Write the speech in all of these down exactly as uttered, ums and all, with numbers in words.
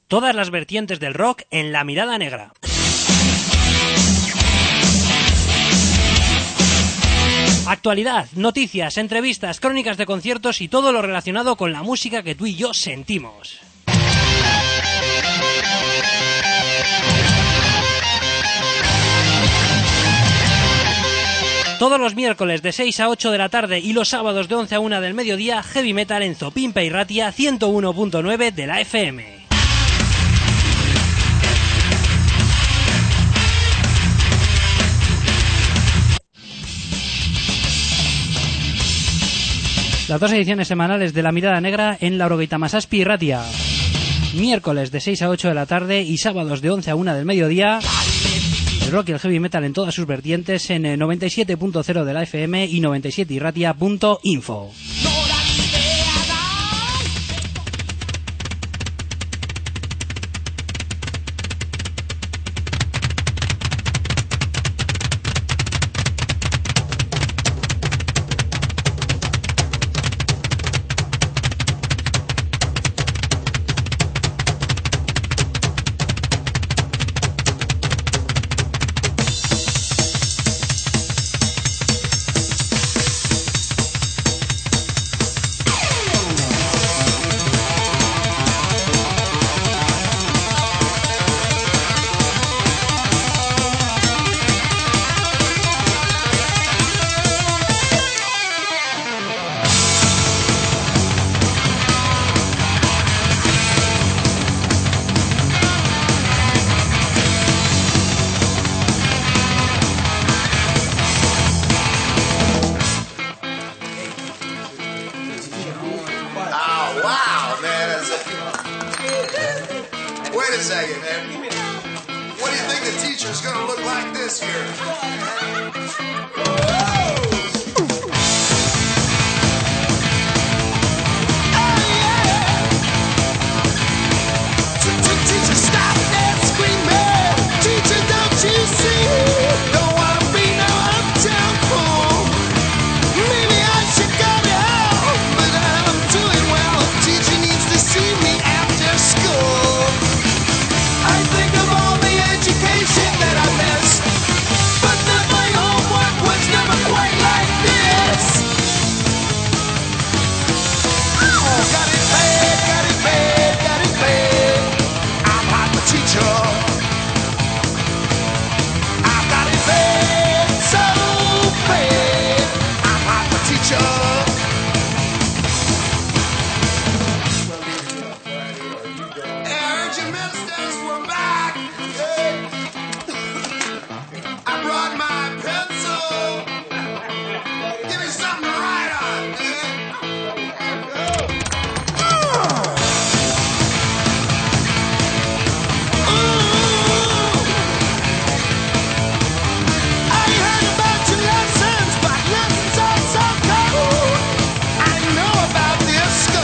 Todas las vertientes del rock en La Mirada Negra. Actualidad, noticias, entrevistas, crónicas de conciertos y todo lo relacionado con la música que tú y yo sentimos. Todos los miércoles de seis a ocho de la tarde y los sábados de once a una del mediodía, Heavy Metal en Zopimpa y Ratia ciento uno punto nueve de la F M. Las dos ediciones semanales de La Mirada Negra en Laurogeita Masazpi y Ratia. Miércoles de seis a ocho de la tarde y sábados de once a una del mediodía. El rock y el heavy metal en todas sus vertientes en noventa y siete punto cero de la F M y noventa y siete irratia punto info.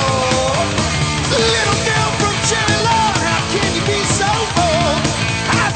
Little girl from Cherry Lord, how can you be so bold? I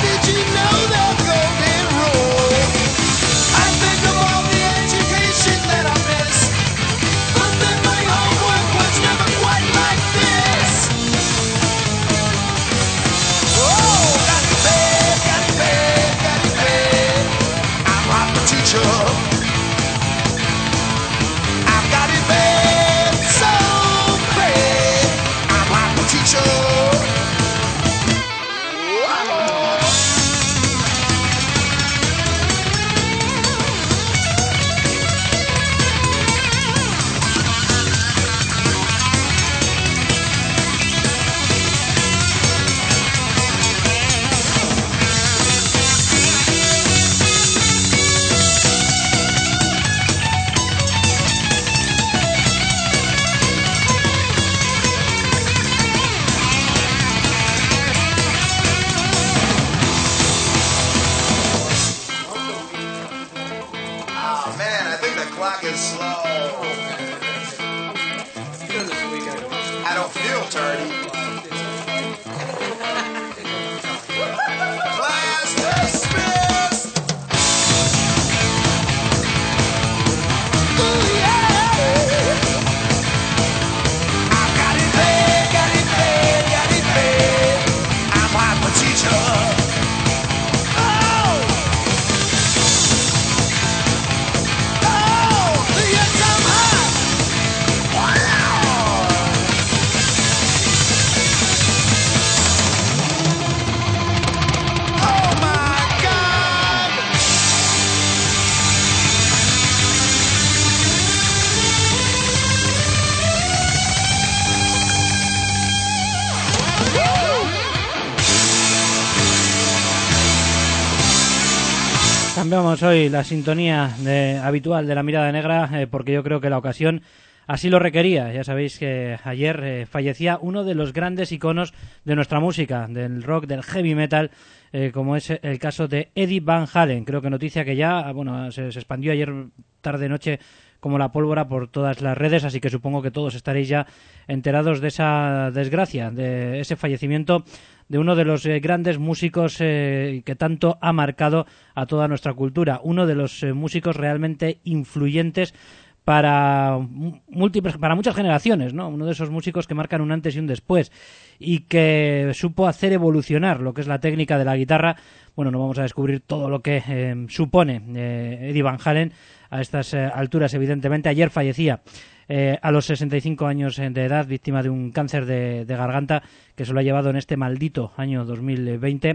cambiamos hoy la sintonía de, habitual de La Mirada Negra eh, porque yo creo que la ocasión así lo requería. Ya sabéis que ayer eh, fallecía uno de los grandes iconos de nuestra música, del rock, del heavy metal, eh, como es el caso de Eddie Van Halen. Creo que noticia que ya bueno se, se expandió ayer tarde-noche como la pólvora por todas las redes, así que supongo que todos estaréis ya enterados de esa desgracia, de ese fallecimiento de uno de los eh, grandes músicos eh, que tanto ha marcado a toda nuestra cultura, uno de los eh, músicos realmente influyentes para múltiples, para muchas generaciones, ¿no? Uno de esos músicos que marcan un antes y un después y que supo hacer evolucionar lo que es la técnica de la guitarra. Bueno, no vamos a descubrir todo lo que eh, supone eh, Eddie Van Halen a estas eh, alturas, evidentemente. Ayer fallecía eh, a los sesenta y cinco años de edad, víctima de un cáncer de, de garganta que se lo ha llevado en este maldito año dos mil veinte.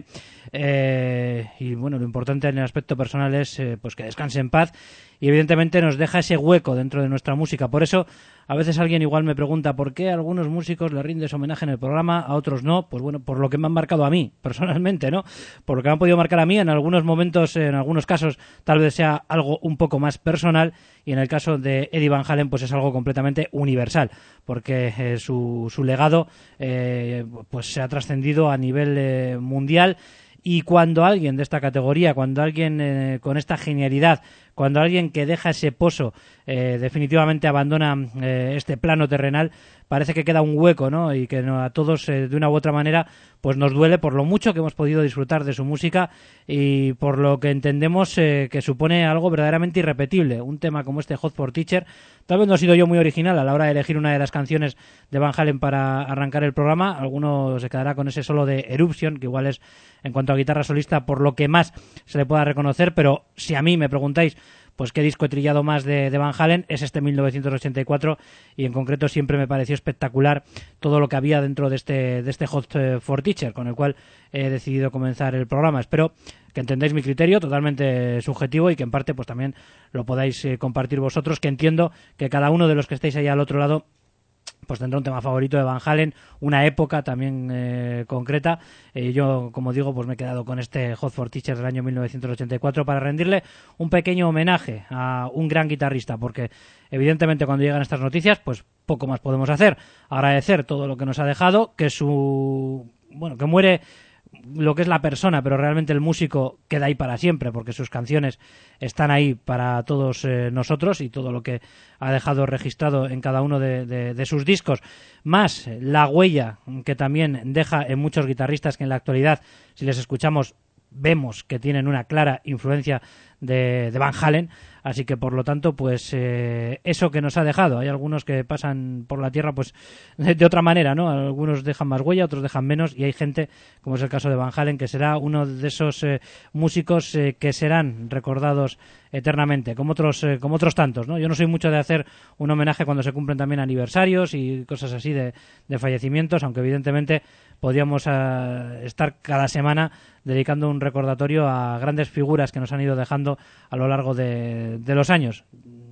Eh, y bueno, lo importante en el aspecto personal es eh, pues que descanse en paz y evidentemente nos deja ese hueco dentro de nuestra música. Por eso a veces alguien igual me pregunta ¿por qué a algunos músicos le rindes homenaje en el programa, a otros no? Pues bueno, por lo que me han marcado a mí, personalmente, ¿no? Por lo que me han podido marcar a mí, en algunos momentos, en algunos casos, tal vez sea algo un poco más personal, y en el caso de Eddie Van Halen, pues es algo completamente universal, porque eh, su, su legado eh, pues se ha trascendido a nivel eh, mundial. Y cuando alguien de esta categoría, cuando alguien eh, con esta genialidad, cuando alguien que deja ese pozo eh, definitivamente abandona eh, este plano terrenal, parece que queda un hueco, ¿no? Y que no, a todos eh, de una u otra manera pues nos duele por lo mucho que hemos podido disfrutar de su música y por lo que entendemos eh, que supone algo verdaderamente irrepetible. Un tema como este, Hot for Teacher, tal vez no he sido yo muy original a la hora de elegir una de las canciones de Van Halen para arrancar el programa. Alguno se quedará con ese solo de Eruption, que igual es, en cuanto a guitarra solista, por lo que más se le pueda reconocer, pero si a mí me preguntáis pues qué disco he trillado más de, de Van Halen, es este mil novecientos ochenta y cuatro, y en concreto siempre me pareció espectacular todo lo que había dentro de este, de este Hot for Teacher, con el cual he decidido comenzar el programa. Espero que entendáis mi criterio, totalmente subjetivo, y que en parte pues también lo podáis eh, compartir vosotros, que entiendo que cada uno de los que estáis ahí al otro lado pues tendrá un tema favorito de Van Halen, una época también eh, concreta. Eh, yo, como digo, pues me he quedado con este Hot for Teacher del año mil novecientos ochenta y cuatro para rendirle un pequeño homenaje a un gran guitarrista, porque evidentemente cuando llegan estas noticias, pues poco más podemos hacer. Agradecer todo lo que nos ha dejado, que su... bueno, que muere lo que es la persona, pero realmente el músico queda ahí para siempre, porque sus canciones están ahí para todos eh, nosotros, y todo lo que ha dejado registrado en cada uno de, de, de sus discos, más la huella que también deja en muchos guitarristas que en la actualidad, si les escuchamos, vemos que tienen una clara influencia de, de Van Halen. Así que, por lo tanto, pues eh, eso que nos ha dejado. Hay algunos que pasan por la tierra pues de, de otra manera, ¿no? Algunos dejan más huella, otros dejan menos, y hay gente, como es el caso de Van Halen, que será uno de esos eh, músicos eh, que serán recordados eternamente, como otros eh, como otros tantos, ¿no? Yo no soy mucho de hacer un homenaje cuando se cumplen también aniversarios y cosas así de, de fallecimientos, aunque evidentemente podríamos uh, estar cada semana dedicando un recordatorio a grandes figuras que nos han ido dejando a lo largo de, de los años.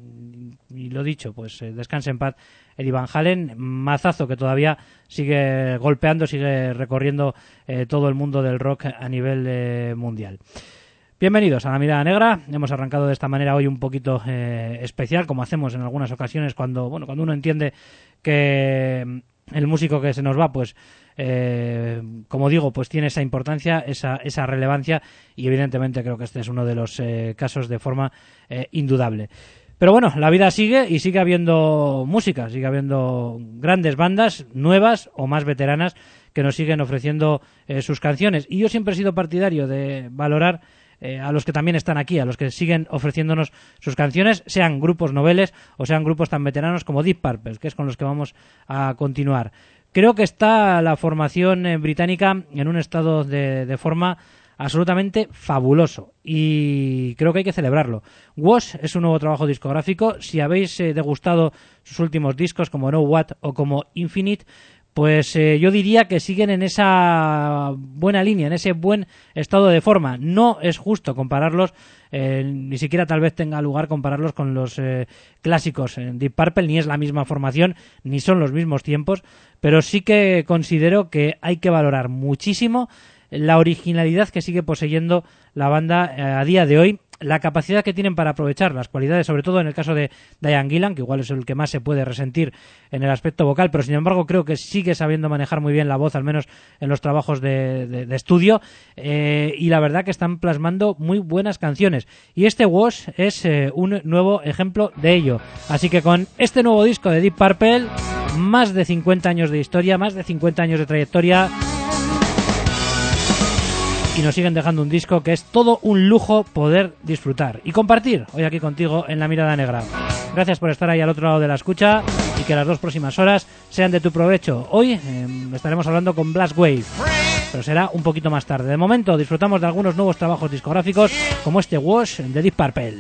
Y lo dicho, pues eh, descanse en paz Eddie Van Halen, mazazo que todavía sigue golpeando, sigue recorriendo eh, todo el mundo del rock a nivel eh, mundial. Bienvenidos a La Mirada Negra. Hemos arrancado de esta manera hoy un poquito eh, especial, como hacemos en algunas ocasiones cuando, bueno, cuando uno entiende que el músico que se nos va, pues Eh, como digo, pues tiene esa importancia, esa, esa relevancia, y evidentemente creo que este es uno de los eh, casos de forma eh, indudable. Pero bueno, la vida sigue y sigue habiendo música, sigue habiendo grandes bandas, nuevas o más veteranas, que nos siguen ofreciendo eh, sus canciones, y yo siempre he sido partidario de valorar eh, a los que también están aquí, a los que siguen ofreciéndonos sus canciones, sean grupos noveles o sean grupos tan veteranos como Deep Purple, que es con los que vamos a continuar. Creo que está la formación eh, británica en un estado de, de forma absolutamente fabuloso, y creo que hay que celebrarlo. Wash es un nuevo trabajo discográfico. Si habéis eh, degustado sus últimos discos como No What o como Infinite, pues eh, yo diría que siguen en esa buena línea, en ese buen estado de forma. No es justo compararlos, eh, ni siquiera tal vez tenga lugar compararlos con los eh, clásicos en Deep Purple, ni es la misma formación, ni son los mismos tiempos, pero sí que considero que hay que valorar muchísimo la originalidad que sigue poseyendo la banda eh, a día de hoy, la capacidad que tienen para aprovechar las cualidades, sobre todo en el caso de Diane Gillan, que igual es el que más se puede resentir en el aspecto vocal, pero sin embargo creo que sigue sabiendo manejar muy bien la voz, al menos en los trabajos de, de, de estudio, eh, y la verdad que están plasmando muy buenas canciones. Y este Wash es eh, un nuevo ejemplo de ello. Así que con este nuevo disco de Deep Purple, más de cincuenta años de historia, más de cincuenta años de trayectoria, y nos siguen dejando un disco que es todo un lujo poder disfrutar y compartir hoy aquí contigo en La Mirada Negra. Gracias por estar ahí al otro lado de la escucha y que las dos próximas horas sean de tu provecho. Hoy eh, estaremos hablando con Blast Wave, pero será un poquito más tarde. De momento disfrutamos de algunos nuevos trabajos discográficos como este Wash de Deep Purple.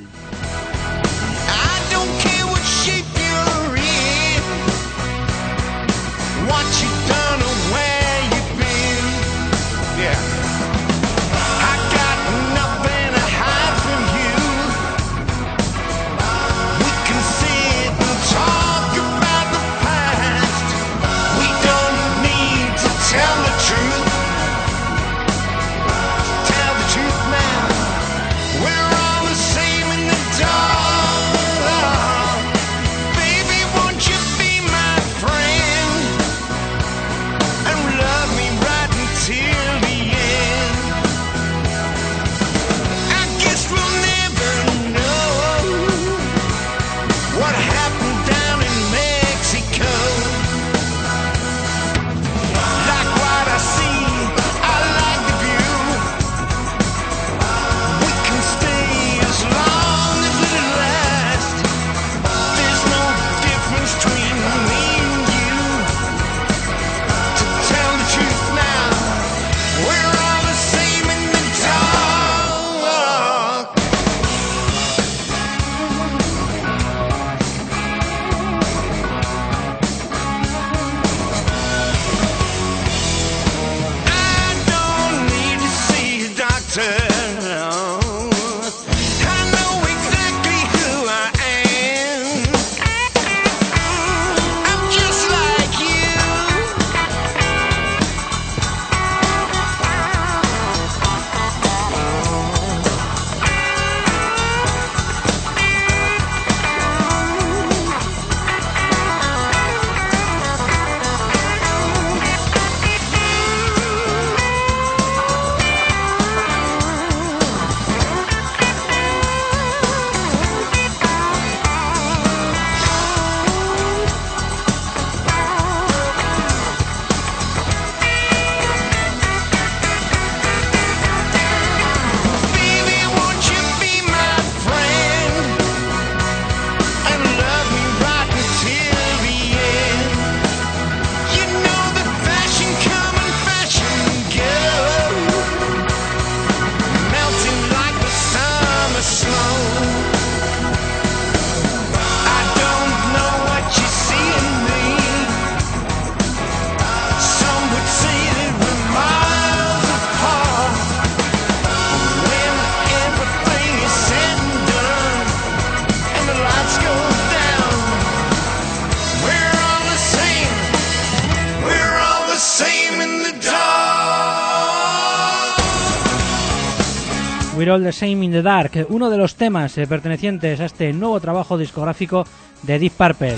We're All the Same in the Dark, uno de los temas eh, pertenecientes a este nuevo trabajo discográfico de Deep Purple.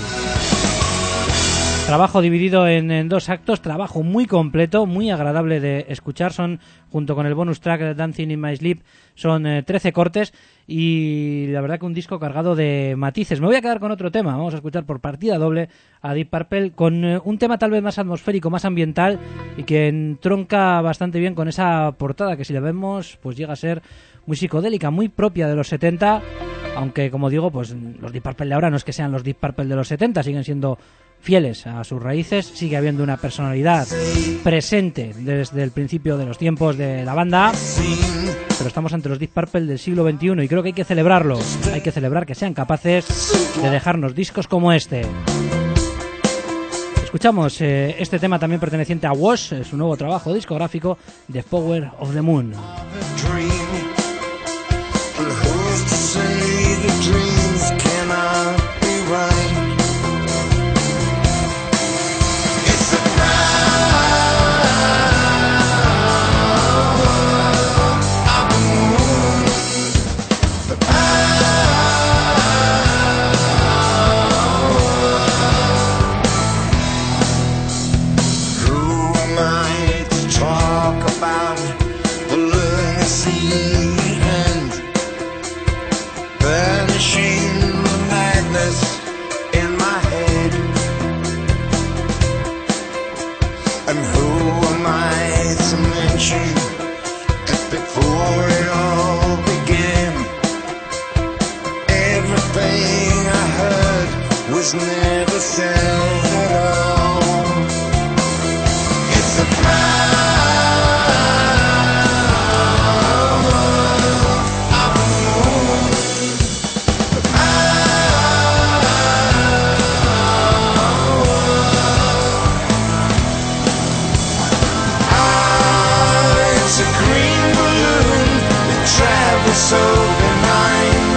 Trabajo dividido en, en dos actos, trabajo muy completo, muy agradable de escuchar. Son, junto con el bonus track de Dancing in My Sleep, son eh, trece cortes y la verdad que un disco cargado de matices. Me voy a quedar con otro tema, vamos a escuchar por partida doble a Deep Purple con eh, un tema tal vez más atmosférico, más ambiental y que entronca bastante bien con esa portada que, si la vemos, pues llega a ser muy psicodélica, muy propia de los setenta, aunque, como digo, pues los Deep Purple de ahora no es que sean los Deep Purple de los setenta, siguen siendo fieles a sus raíces, sigue habiendo una personalidad presente desde el principio de los tiempos de la banda, pero estamos ante los Deep Purple del siglo veintiuno y creo que hay que celebrarlo, hay que celebrar que sean capaces de dejarnos discos como este. Escuchamos eh, este tema también perteneciente a Wash, su nuevo trabajo discográfico, The Power of the Moon. The so benign,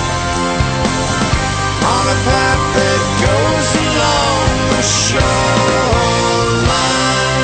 on a path that goes along the shoreline.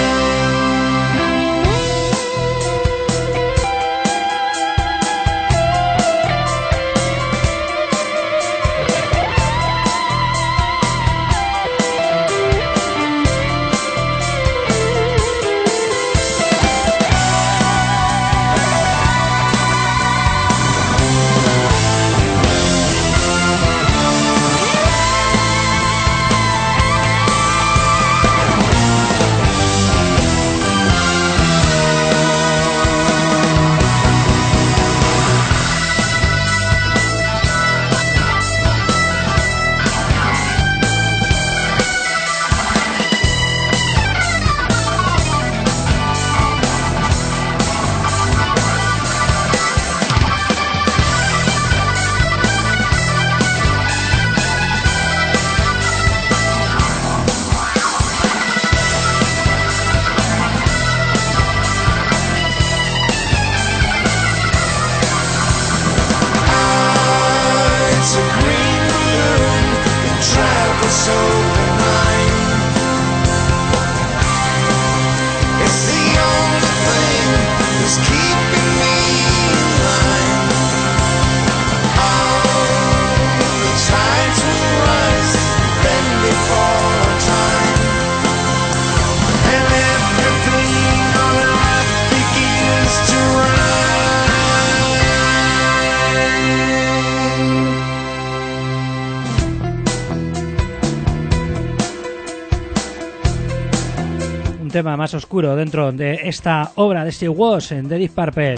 Tema más oscuro dentro de esta obra de Steve Walsh de Deep Purple.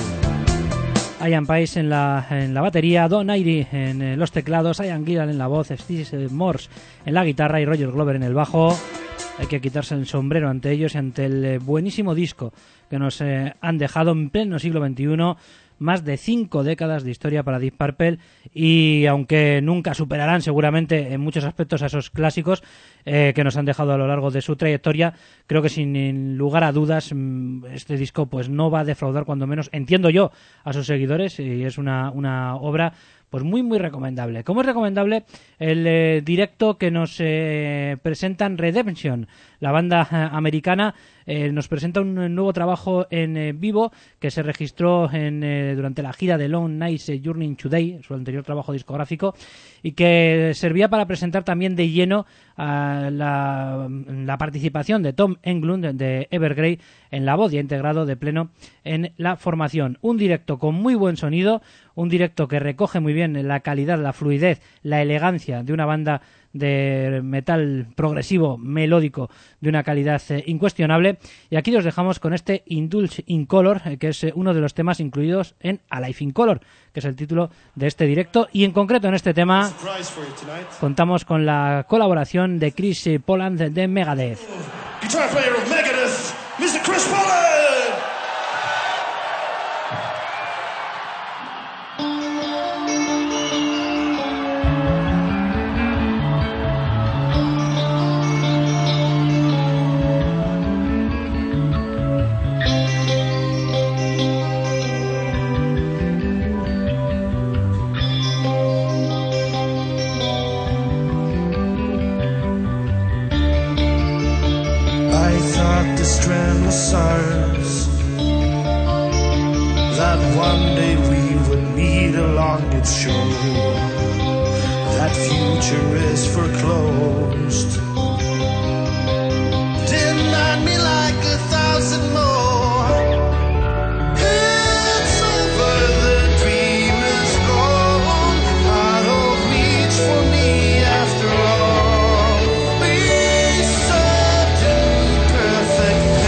Ian Paice en la, en la batería, Don Airey en eh, los teclados, Ian Gillan en la voz, Steve Morse en la guitarra y Roger Glover en el bajo. Hay que quitarse el sombrero ante ellos y ante el eh, buenísimo disco que nos eh, han dejado en pleno siglo veintiuno. Más de cinco décadas de historia para Deep Purple y aunque nunca superarán seguramente en muchos aspectos a esos clásicos eh, que nos han dejado a lo largo de su trayectoria, creo que sin lugar a dudas este disco pues no va a defraudar, cuando menos entiendo yo, a sus seguidores, y es una, una obra pues muy muy recomendable. Como es recomendable el eh, directo que nos eh, presentan Redemption, la banda eh, americana, eh, nos presenta un nuevo trabajo en eh, vivo que se registró en, eh, durante la gira de Long Night's Journey Today, su anterior trabajo discográfico, y que servía para presentar también de lleno a la, la participación de Tom Englund de Evergrey en la voz, ya integrado de pleno en la formación. Un directo con muy buen sonido, un directo que recoge muy bien la calidad, la fluidez, la elegancia de una banda de metal progresivo, melódico, de una calidad eh, incuestionable. Y aquí os dejamos con este Indulge in Color, eh, que es eh, uno de los temas incluidos en Alive in Color, que es el título de este directo. Y en concreto en este tema contamos con la colaboración de Chris Poland de Megadeth. Guitar player of Megadeth, mister Chris Poland! Stars, that one day we would meet along its shore. That future is foreclosed. Denied me like a thousand more. It's over, the dream is gone. Out of reach for me after all. We served in perfect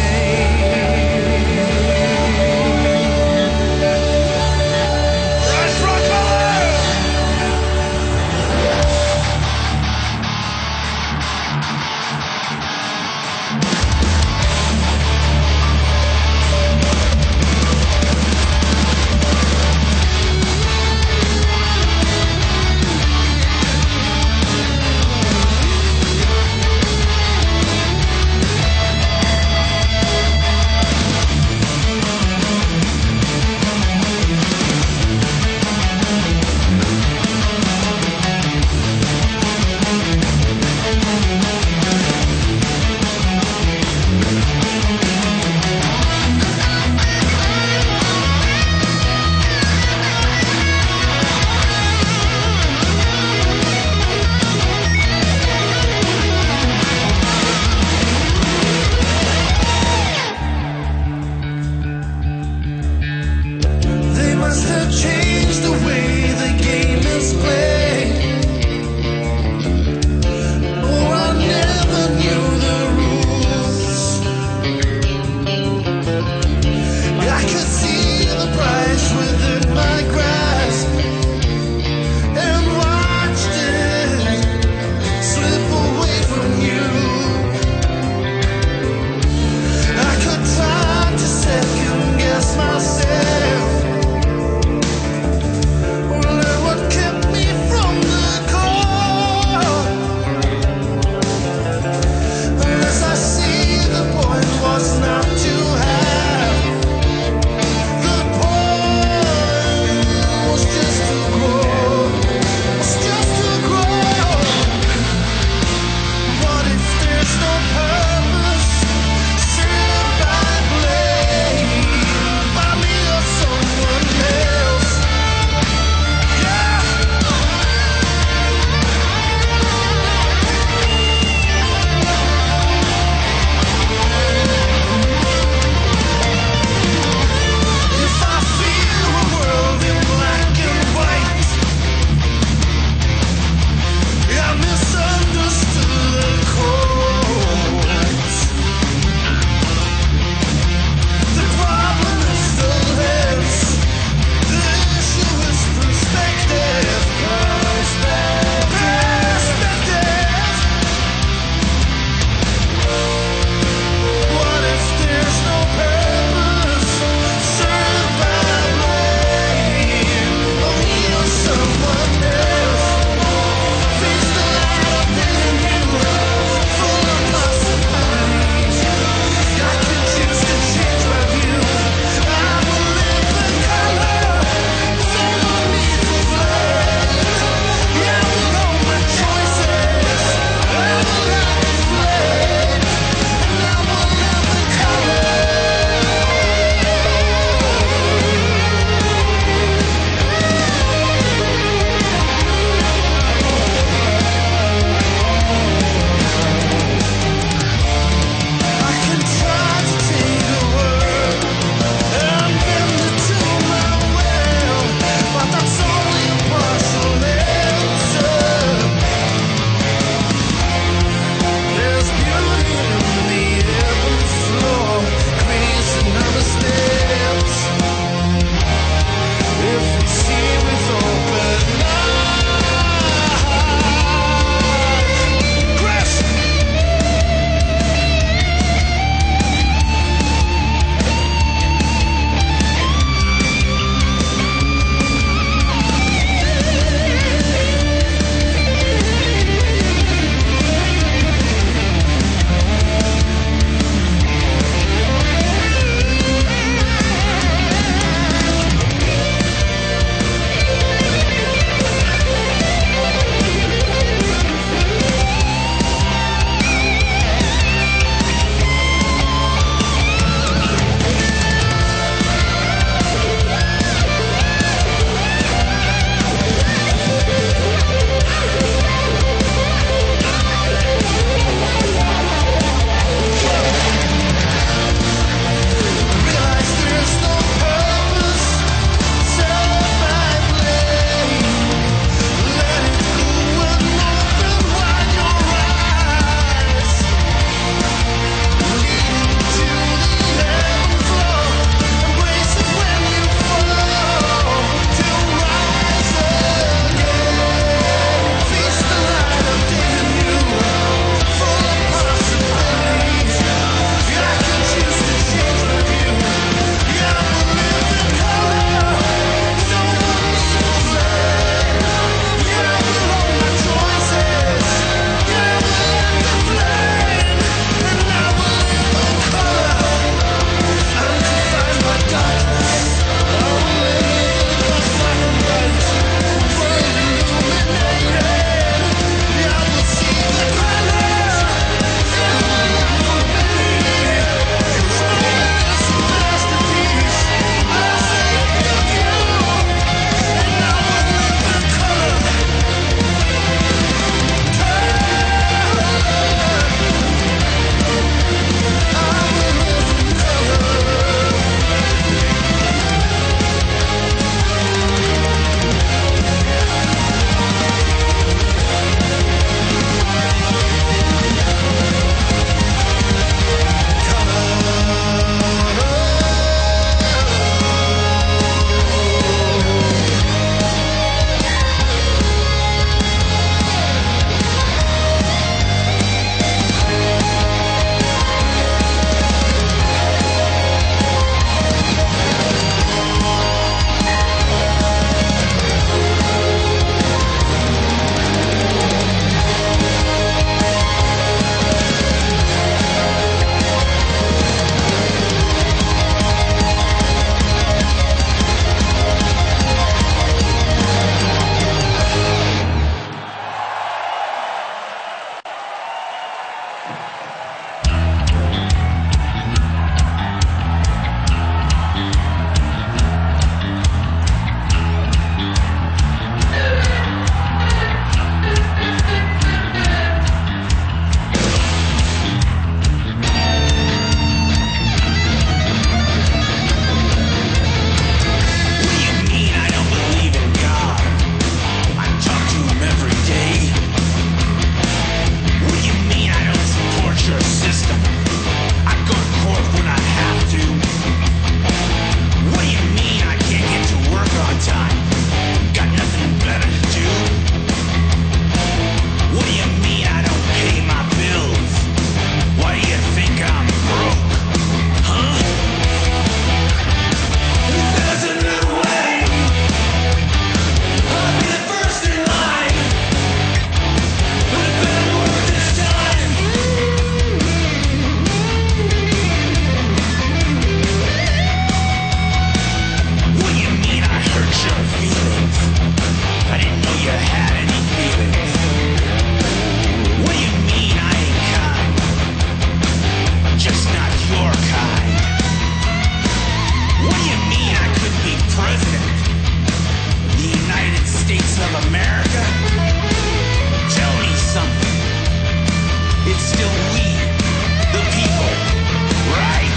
president of the United States of America, tell me something. It's still we, the people, right?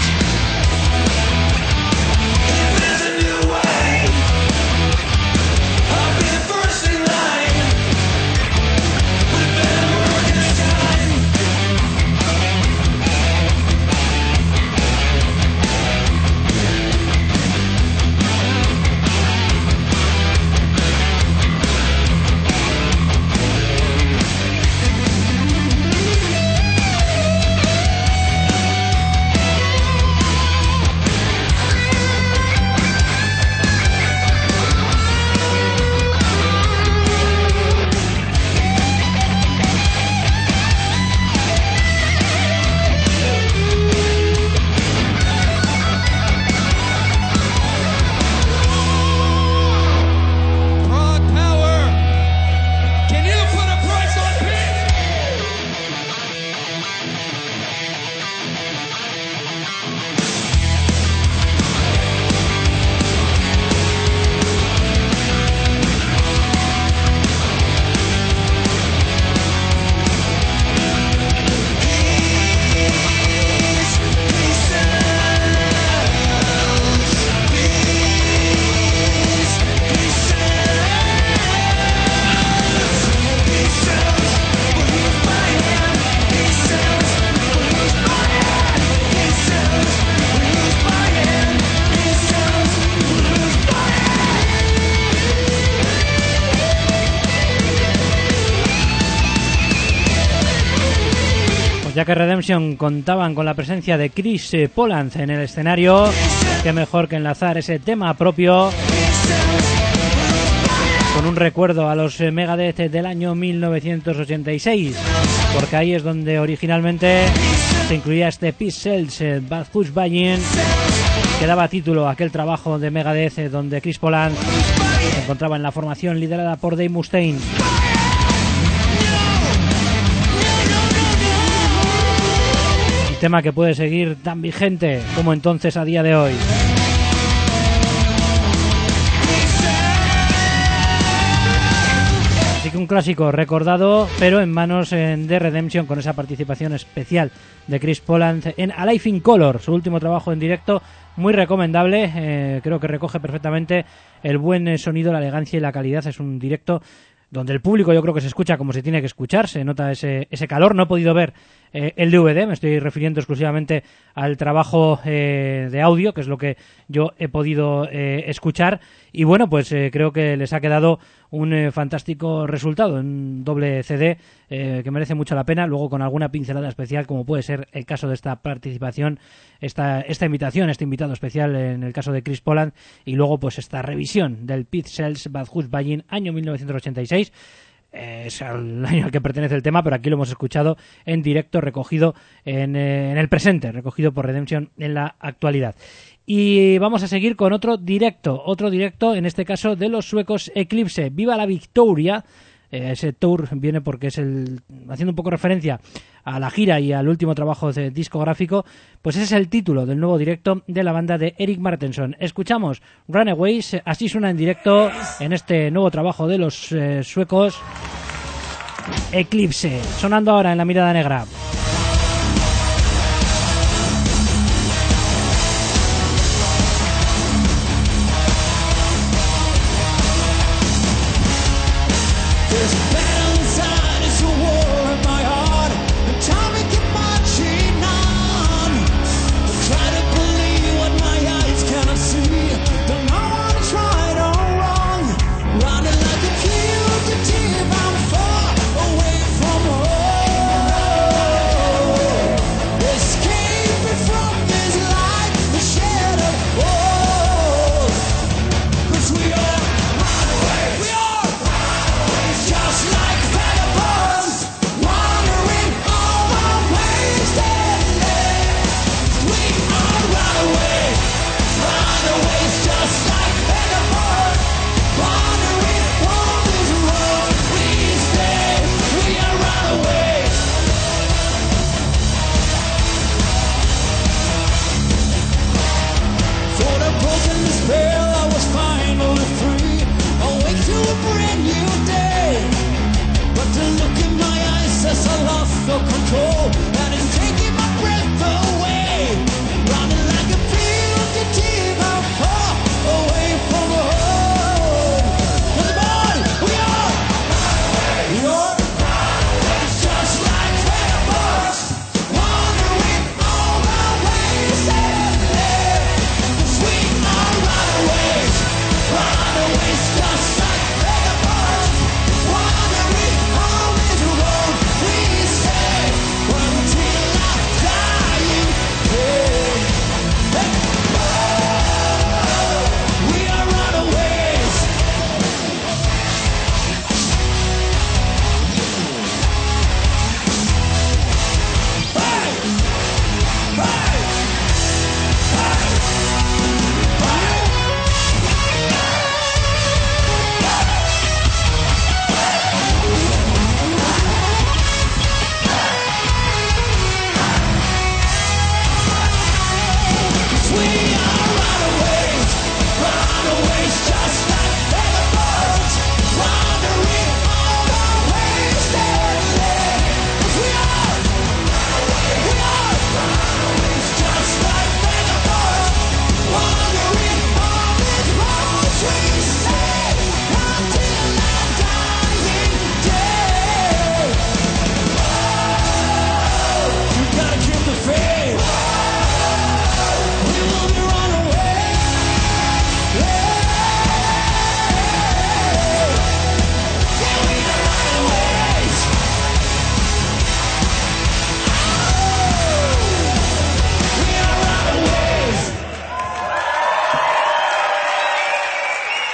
If there's a new way, I'll be the first in line. But it better work this time. Ya que Redemption contaban con la presencia de Chris Poland en el escenario, qué mejor que enlazar ese tema propio con un recuerdo a los Megadeth del año mil novecientos ochenta y seis, porque ahí es donde originalmente se incluía este Peace Sells, Bad Push Buying, que daba título a aquel trabajo de Megadeth donde Chris Poland se encontraba en la formación liderada por Dave Mustaine. Tema que puede seguir tan vigente como entonces a día de hoy. Así que un clásico recordado, pero en manos de Redemption, con esa participación especial de Chris Poland en Alive in Color, su último trabajo en directo, muy recomendable. Eh, creo que recoge perfectamente el buen sonido, la elegancia y la calidad. Es un directo donde el público yo creo que se escucha como se tiene que escuchar, se nota ese, ese calor. No he podido ver eh, el D V D, me estoy refiriendo exclusivamente al trabajo eh, de audio, que es lo que yo he podido eh, escuchar, y bueno, pues eh, creo que les ha quedado un eh, fantástico resultado, un doble C D eh, que merece mucho la pena, luego con alguna pincelada especial, como puede ser el caso de esta participación, esta, esta invitación, este invitado especial en el caso de Chris Poland, y luego pues esta revisión del Peace Sells, Bad Push Buying, año mil novecientos ochenta y seis. Es el año al que pertenece el tema, pero aquí lo hemos escuchado en directo, recogido en, eh, en el presente, recogido por Redemption en la actualidad. Y vamos a seguir con otro directo, otro directo, en este caso de los suecos Eclipse, Viva la Victoria. Eh, ese tour viene porque es el, haciendo un poco referencia a la gira y al último trabajo de discográfico, pues ese es el título del nuevo directo de la banda de Eric Martenson. Escuchamos Runaways, así suena en directo en este nuevo trabajo de los eh, suecos Eclipse, sonando ahora en La Mirada Negra. Fugitive, I'm far away from home.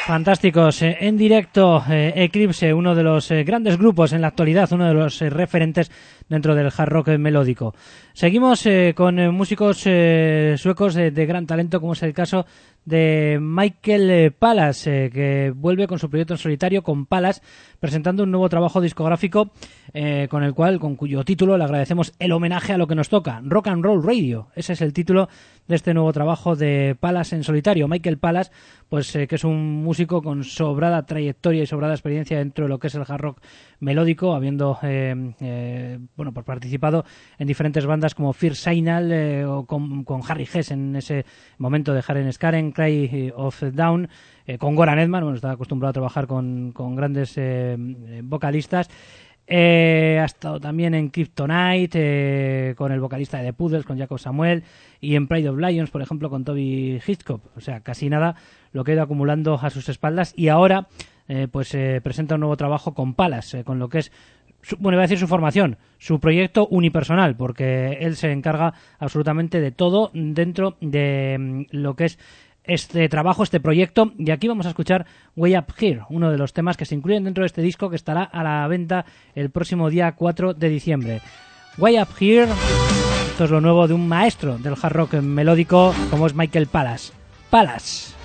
Fantásticos, eh, en directo, eh, Eclipse, uno de los eh, grandes grupos en la actualidad, uno de los eh, referentes dentro del hard rock melódico. Seguimos eh, con eh, músicos eh, suecos de, de gran talento, como es el caso de Michael eh, Pallas, eh, que vuelve con su proyecto en solitario, con Pallas, presentando un nuevo trabajo discográfico eh, con el cual, con cuyo título le agradecemos el homenaje a lo que nos toca, Rock and Roll Radio. Ese es el título de este nuevo trabajo de Pallas en solitario. Michael Pallas, pues eh, que es un músico con sobrada trayectoria y sobrada experiencia dentro de lo que es el hard rock melódico, habiendo eh, eh, bueno, pues participado en diferentes bandas como Fear Signal eh, o con, con Harry Hess en ese momento de Haren Skaren, Cry of Dawn, eh, con Goran Edman. Bueno, está acostumbrado a trabajar con, con grandes eh, vocalistas. Eh, ha estado también en Kryptonite eh, con el vocalista de The Poodles, con Jacob Samuel, y en Pride of Lions, por ejemplo, con Toby Hitchcock. O sea, casi nada lo que ha ido acumulando a sus espaldas, y ahora eh, pues eh, presenta un nuevo trabajo con Pallas, eh, con lo que es su, bueno, iba a decir su formación, su proyecto unipersonal, porque él se encarga absolutamente de todo dentro de mm, lo que es este trabajo, este proyecto. Y aquí vamos a escuchar Way Up Here, uno de los temas que se incluyen dentro de este disco, que estará a la venta el próximo día cuatro de diciembre. Way Up Here, esto es lo nuevo de un maestro del hard rock melódico como es Michael Pallas. Pallas.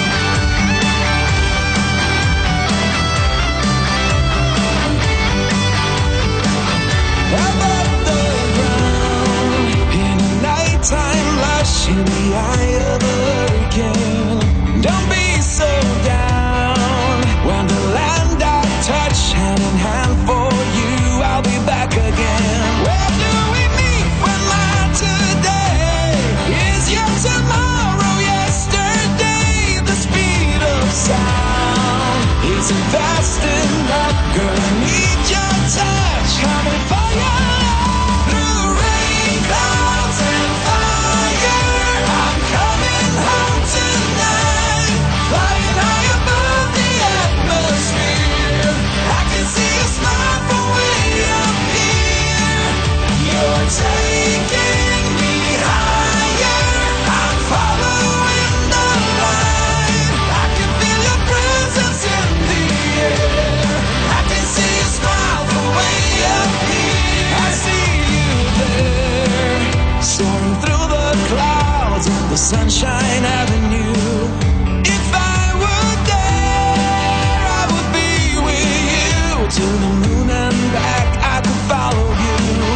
In the eye of a hurricane, don't be so down. When the land I touch, hand in hand for you, I'll be back again. Where do we meet when my today is your tomorrow? Yesterday, the speed of sound isn't fast enough. Girl, I need your touch. Coming for you. Taking me higher, I'm following the line. I can feel your presence in the air. I can see you smile from way up here. I see you there, soaring through the clouds on the Sunshine Avenue. If I were there, I would be with you to the moon and back. I could follow you.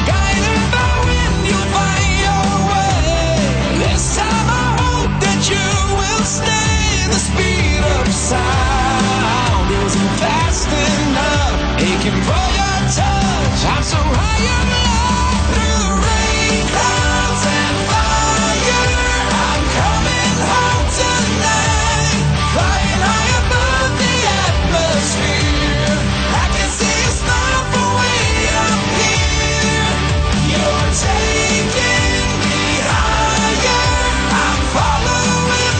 Stay, the speed of sound isn't fast enough. Aching for your touch, I'm so high in love. Through the rain, clouds and fire, I'm coming home tonight. Flying high above the atmosphere. I can see you smile from way up here. You're taking me higher, I'm following.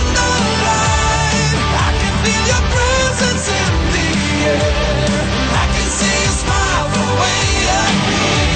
I can see you smile from way up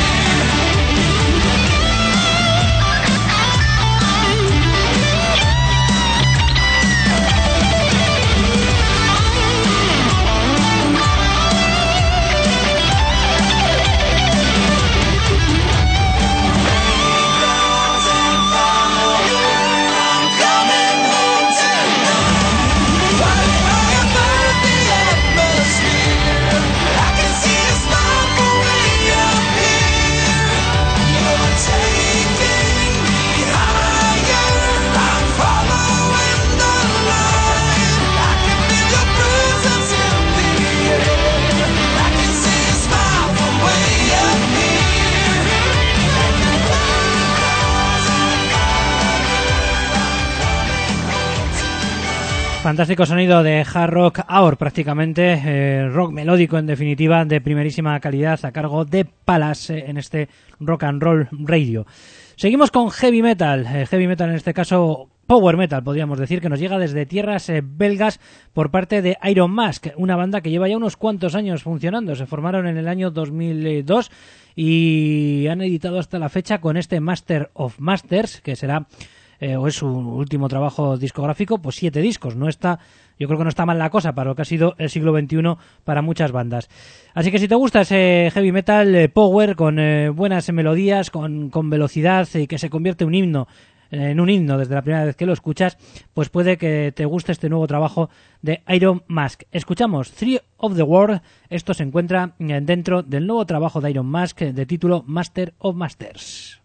Fantástico sonido de hard rock hour, prácticamente eh, rock melódico en definitiva, de primerísima calidad, a cargo de Pallas eh, en este Rock and Roll Radio. Seguimos con heavy metal, eh, heavy metal en este caso power metal, podríamos decir, que nos llega desde tierras eh, belgas por parte de Iron Mask, una banda que lleva ya unos cuantos años funcionando. Se formaron en el año dos mil dos y han editado hasta la fecha con este Master of Masters, que será eh, o es su último trabajo discográfico, pues siete discos. No está, yo creo que no está mal la cosa para lo que ha sido el siglo veintiuno para muchas bandas. Así que si te gusta ese heavy metal eh, power con eh, buenas melodías, con, con velocidad y que se convierte en un himno, en un himno desde la primera vez que lo escuchas, pues puede que te guste este nuevo trabajo de Iron Mask. Escuchamos Three of the World. Esto se encuentra dentro del nuevo trabajo de Iron Mask de título Master of Masters.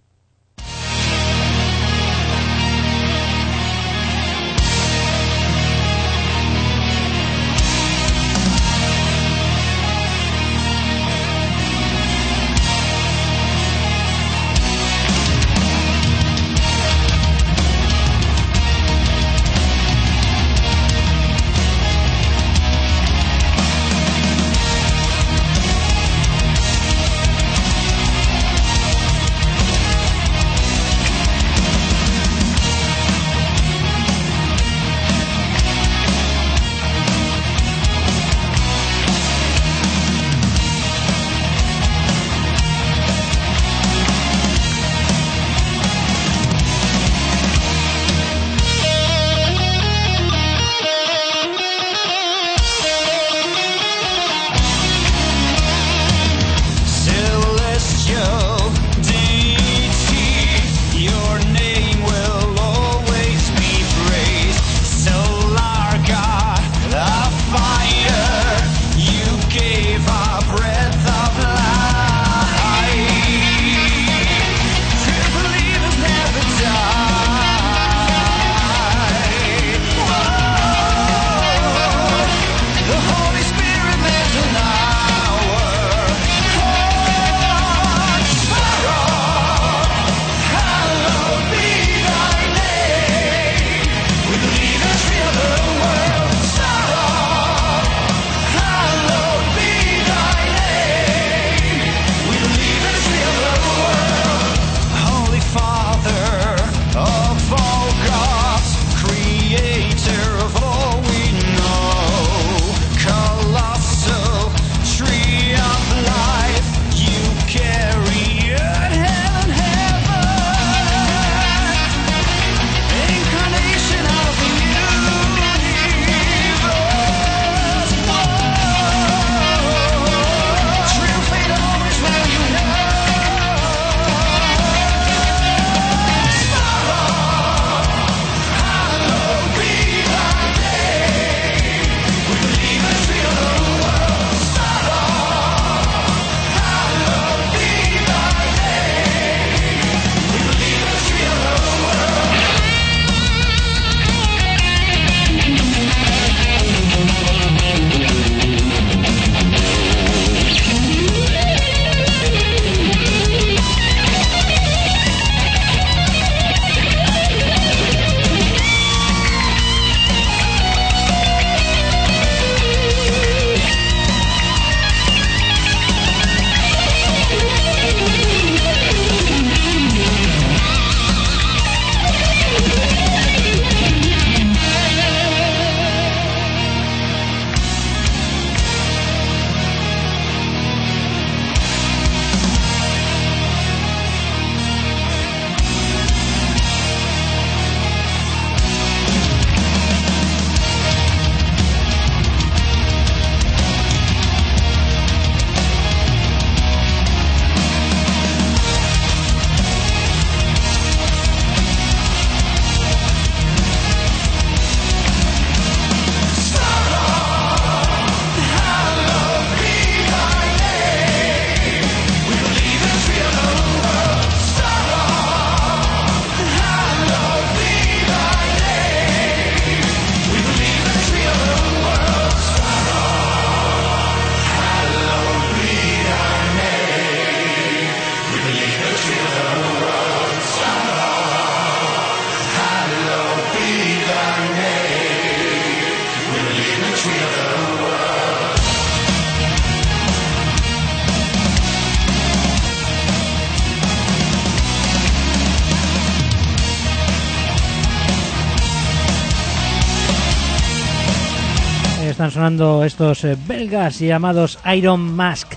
Están sonando estos eh, belgas llamados Iron Mask.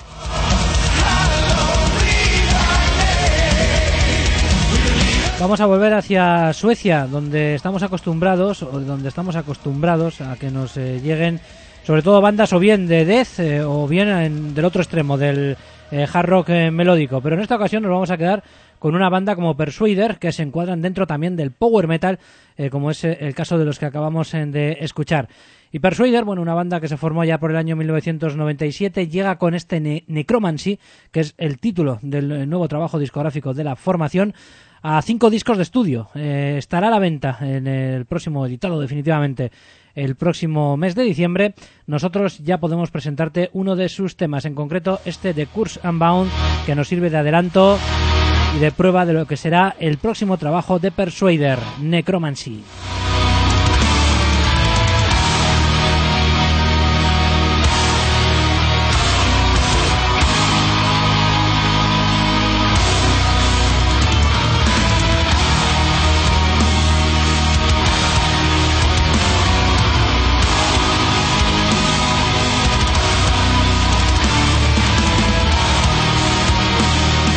Vamos a volver hacia Suecia, donde estamos acostumbrados, o donde estamos acostumbrados a que nos eh, lleguen sobre todo bandas o bien de death eh, o bien en, del otro extremo, del eh, hard rock eh, melódico. Pero en esta ocasión nos vamos a quedar con una banda como Persuader, que se encuadran dentro también del power metal, eh, como es eh, el caso de los que acabamos eh, de escuchar. Y Persuader, bueno, una banda que se formó ya por el año mil novecientos noventa y siete, llega con este ne- Necromancy, que es el título del nuevo trabajo discográfico de la formación, a cinco discos de estudio. Eh, estará a la venta en el próximo, editado definitivamente, el próximo mes de diciembre. Nosotros ya podemos presentarte uno de sus temas, en concreto este de Curse Unbound, que nos sirve de adelanto y de prueba de lo que será el próximo trabajo de Persuader, Necromancy.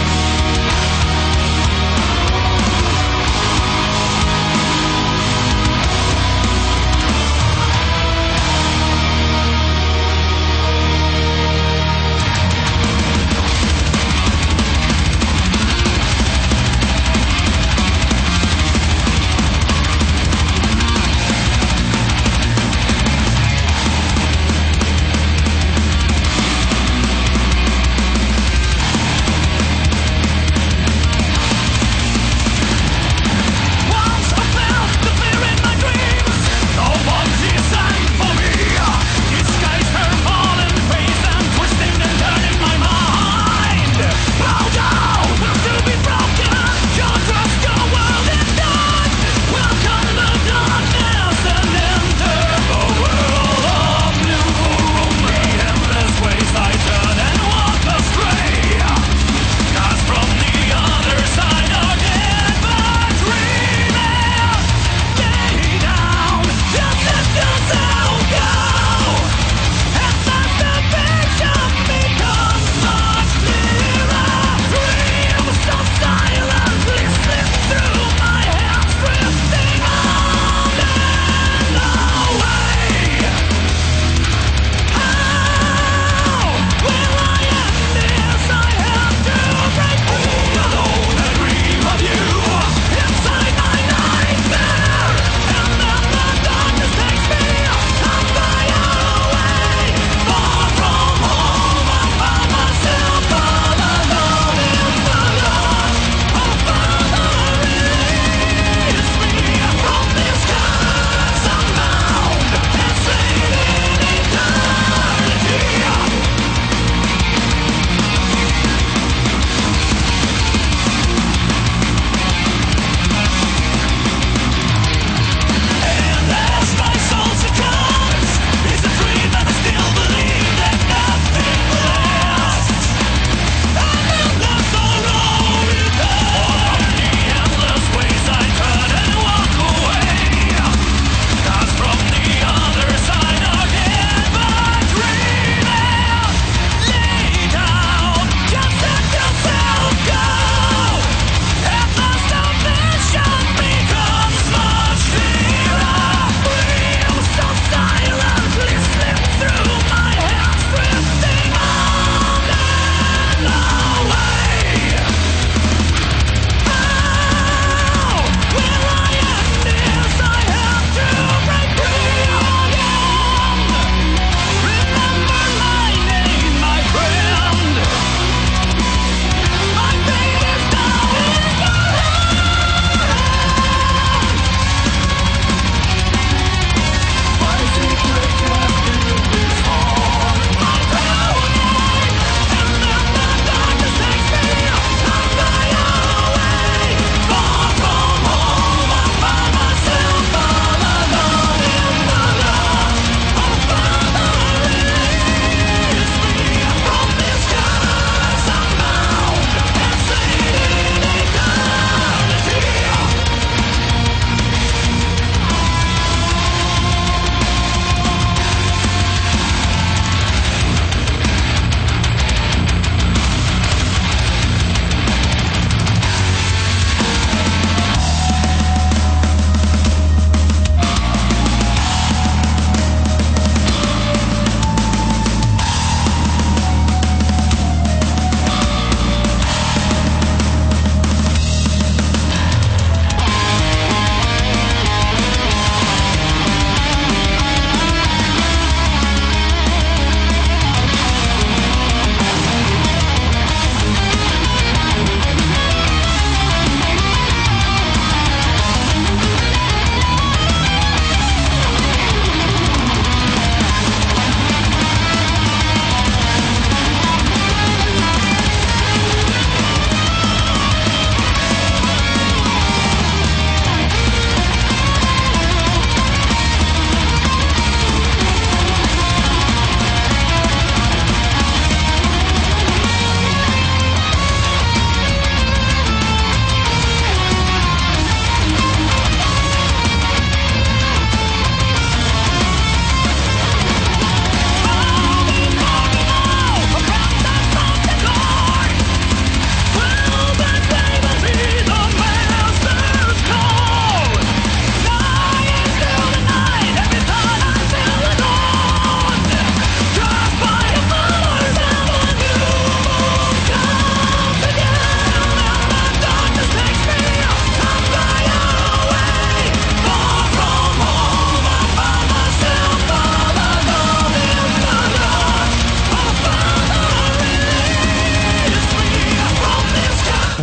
Thank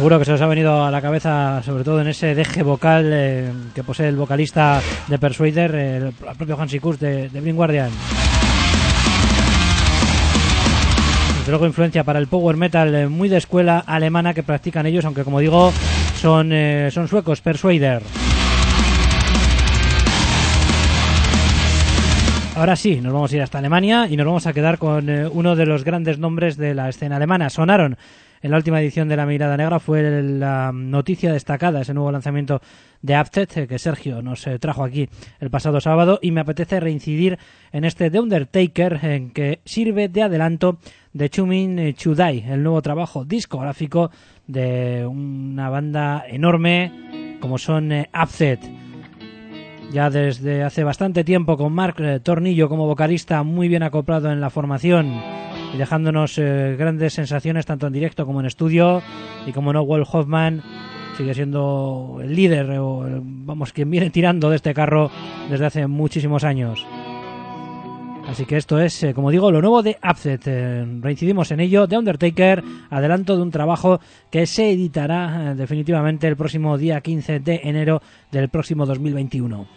Seguro que se os ha venido a la cabeza, sobre todo en ese deje vocal eh, que posee el vocalista de Persuader, eh, el propio Hansi Kurz de, de Blind Guardian. Desde luego influencia para el power metal eh, muy de escuela alemana que practican ellos, aunque como digo son, eh, son suecos, Persuader. Ahora sí, nos vamos a ir hasta Alemania y nos vamos a quedar con eh, uno de los grandes nombres de la escena alemana. Sonaron en la última edición de La Mirada Negra, fue la noticia destacada, ese nuevo lanzamiento de Upset, eh, que Sergio nos eh, trajo aquí el pasado sábado, y me apetece reincidir en este The Undertaker, en que sirve de adelanto de Chumin Chudai, el nuevo trabajo discográfico de una banda enorme como son eh, Upset. Ya desde hace bastante tiempo con Mark eh, Tornillo como vocalista, muy bien acoplado en la formación y dejándonos eh, grandes sensaciones tanto en directo como en estudio, y como no, Wolf Hoffman sigue siendo el líder o el, vamos, quien viene tirando de este carro desde hace muchísimos años. Así que esto es, eh, como digo, lo nuevo de Upset. Eh, reincidimos en ello. The Undertaker, adelanto de un trabajo que se editará eh, definitivamente el próximo día quince de enero del próximo dos mil veintiuno.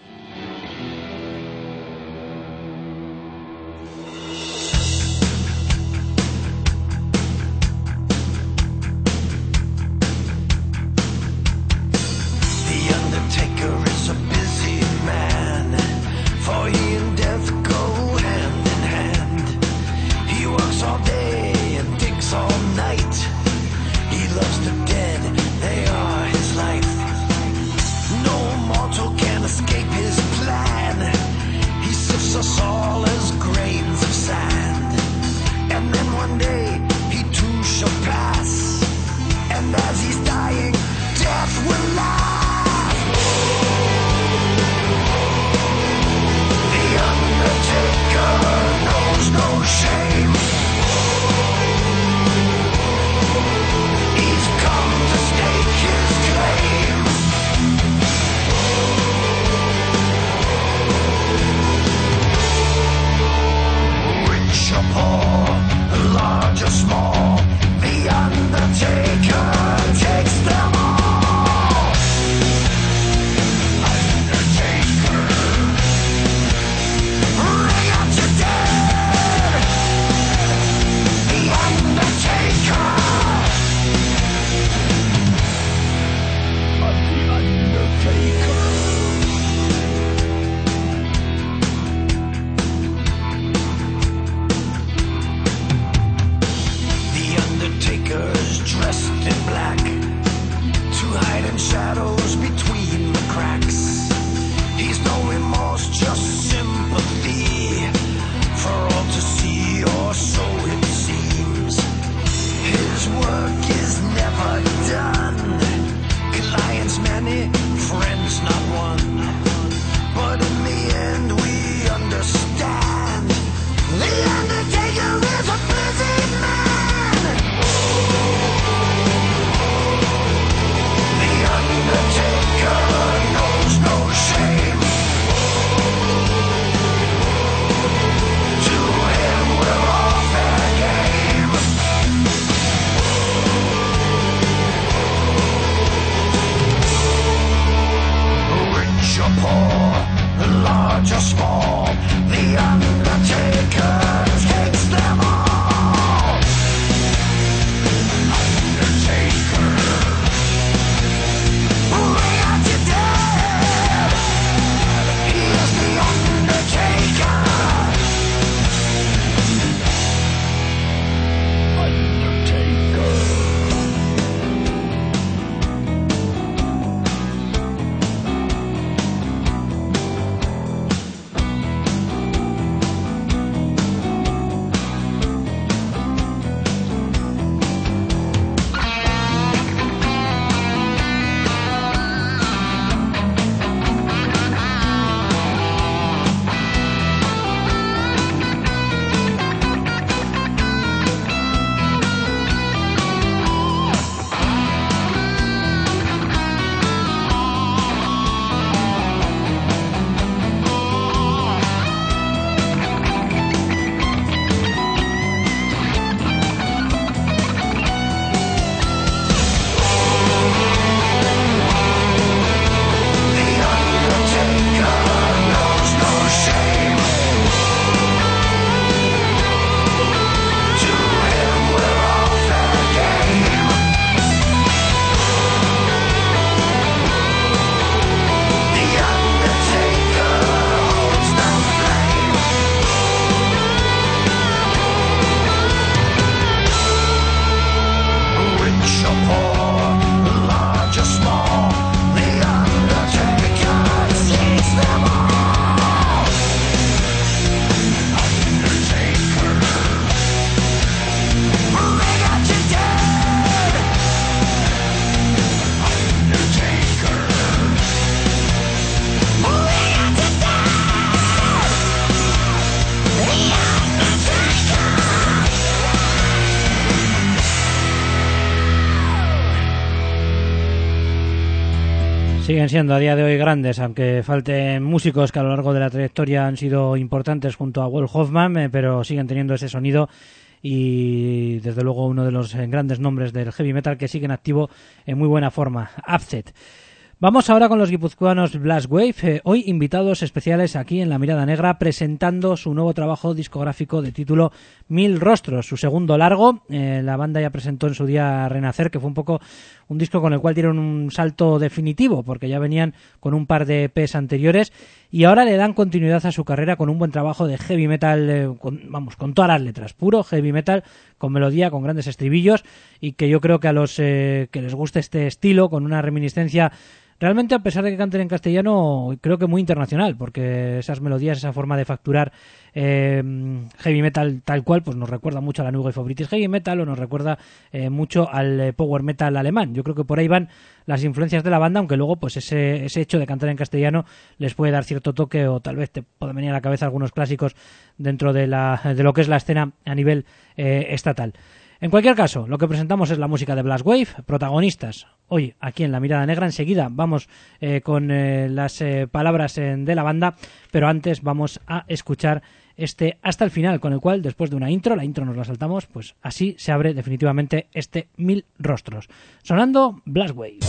Siguen siendo a día de hoy grandes, aunque falten músicos que a lo largo de la trayectoria han sido importantes junto a Wolf Hoffman, eh, pero siguen teniendo ese sonido y desde luego uno de los grandes nombres del heavy metal que sigue en activo en muy buena forma, Upset. Vamos ahora con los guipuzcoanos Blast Wave, eh, hoy invitados especiales aquí en La Mirada Negra presentando su nuevo trabajo discográfico de título Mil Rostros, su segundo largo. Eh, la banda ya presentó en su día Renacer, que fue un poco un disco con el cual dieron un salto definitivo, porque ya venían con un par de E Pes anteriores y ahora le dan continuidad a su carrera con un buen trabajo de heavy metal, eh, con, vamos, con todas las letras, puro heavy metal, con melodía, con grandes estribillos y que yo creo que a los eh, que les guste este estilo, con una reminiscencia realmente, a pesar de que canten en castellano, creo que muy internacional, porque esas melodías, esa forma de facturar eh, heavy metal tal cual, pues nos recuerda mucho a la New Wave of British Heavy Metal o nos recuerda eh, mucho al eh, power metal alemán. Yo creo que por ahí van las influencias de la banda, aunque luego pues ese, ese hecho de cantar en castellano les puede dar cierto toque o tal vez te puedan venir a la cabeza algunos clásicos dentro de, la, de lo que es la escena a nivel eh, estatal. En cualquier caso, lo que presentamos es la música de Blast Wave, protagonistas hoy aquí en La Mirada Negra. Enseguida vamos eh, con eh, las eh, palabras eh, de la banda, pero antes vamos a escuchar este Hasta el Final, con el cual, después de una intro, la intro nos la saltamos, pues así se abre definitivamente este Mil Rostros. Sonando Blast Wave.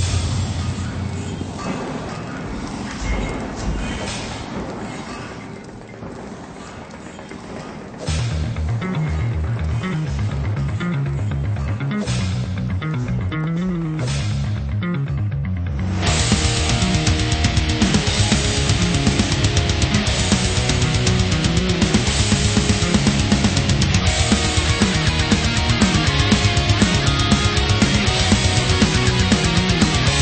Thank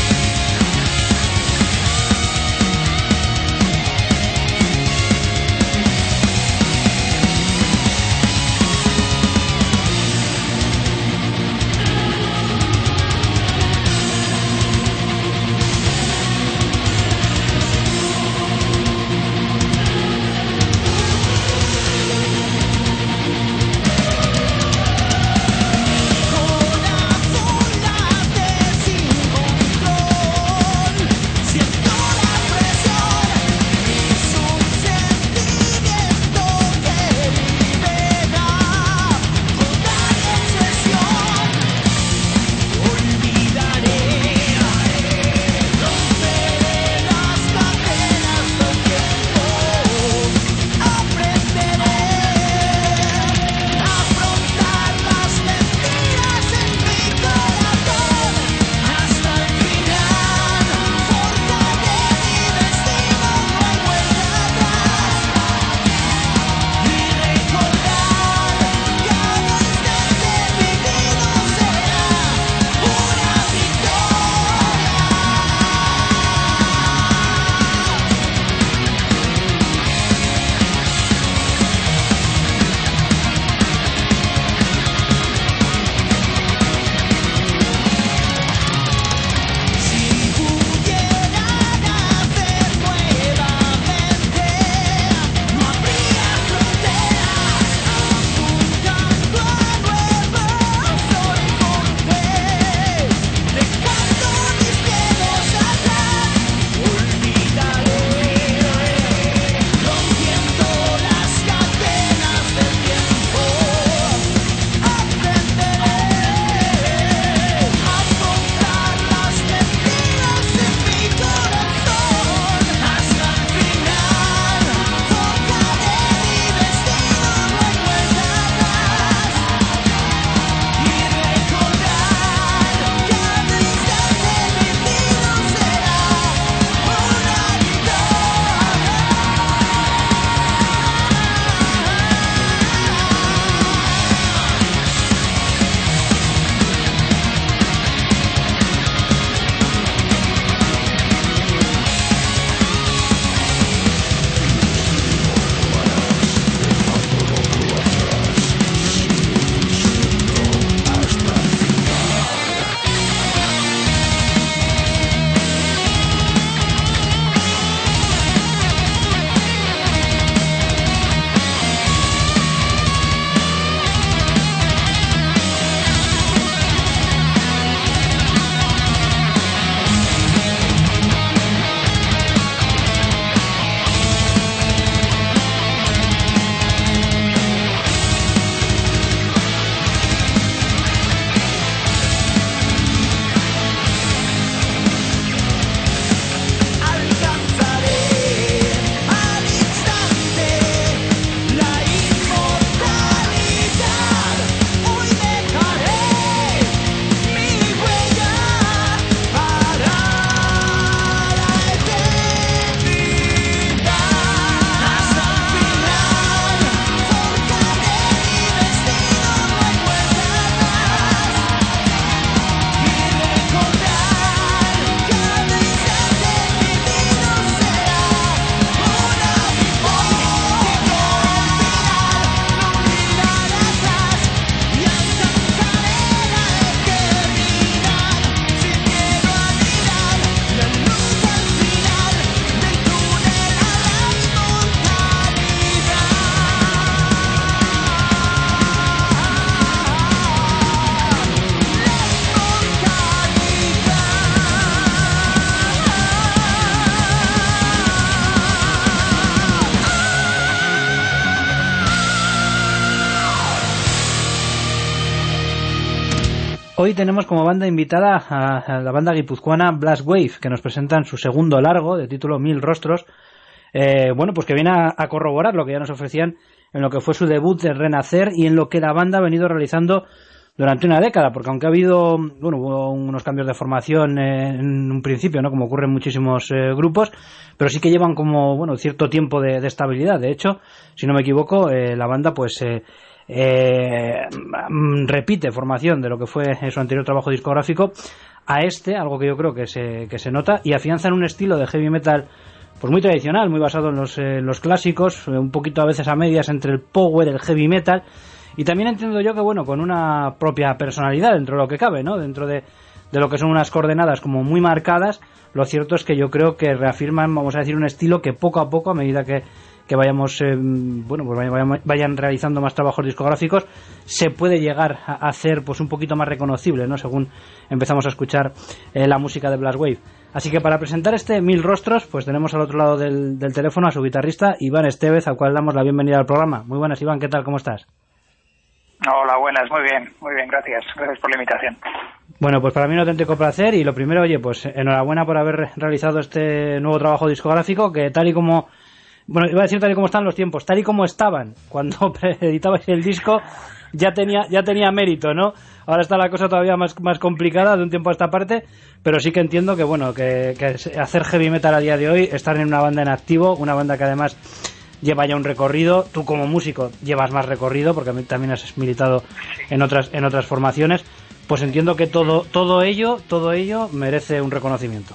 Hoy tenemos como banda invitada a, a la banda guipuzcoana Blast Wave, que nos presentan su segundo largo, de título Mil Rostros, eh, bueno, pues que viene a, a corroborar lo que ya nos ofrecían en lo que fue su debut de Renacer y en lo que la banda ha venido realizando durante una década, porque aunque ha habido, bueno, hubo unos cambios de formación eh, en un principio, ¿no?, como ocurre en muchísimos eh, grupos, pero sí que llevan como, bueno, cierto tiempo de, de estabilidad. De hecho, si no me equivoco, eh, la banda pues eh, eh, repite formación de lo que fue su anterior trabajo discográfico a este, algo que yo creo que se, que se nota, y afianzan un estilo de heavy metal pues muy tradicional, muy basado en los, eh, los clásicos, un poquito a veces a medias entre el power, el heavy metal, y también entiendo yo que, bueno, con una propia personalidad dentro de lo que cabe, ¿no?, dentro de, de lo que son unas coordenadas como muy marcadas. Lo cierto es que yo creo que reafirman, vamos a decir, un estilo que poco a poco, a medida que, que vayamos, eh, bueno, pues vayan, vayan realizando más trabajos discográficos, se puede llegar a hacer pues un poquito más reconocible, ¿no?, según empezamos a escuchar eh, la música de Blast Wave. Así que para presentar este Mil Rostros, pues tenemos al otro lado del, del teléfono a su guitarrista Iván Estevez, al cual damos la bienvenida al programa. Muy buenas, Iván, ¿qué tal? ¿Cómo estás? Hola, buenas, muy bien, muy bien, gracias, gracias por la invitación. Bueno, pues para mí un auténtico placer, y lo primero, oye, pues enhorabuena por haber realizado este nuevo trabajo discográfico, que tal y como, bueno, iba a decir tal y como están los tiempos, tal y como estaban cuando editabais el disco, ya tenía ya tenía mérito, ¿no? Ahora está la cosa todavía más, más complicada de un tiempo a esta parte, pero sí que entiendo que, bueno, que, que hacer heavy metal a día de hoy, estar en una banda en activo, una banda que además lleva ya un recorrido, tú como músico llevas más recorrido, porque también has militado en otras en otras formaciones, pues entiendo que todo todo ello, todo ello merece un reconocimiento.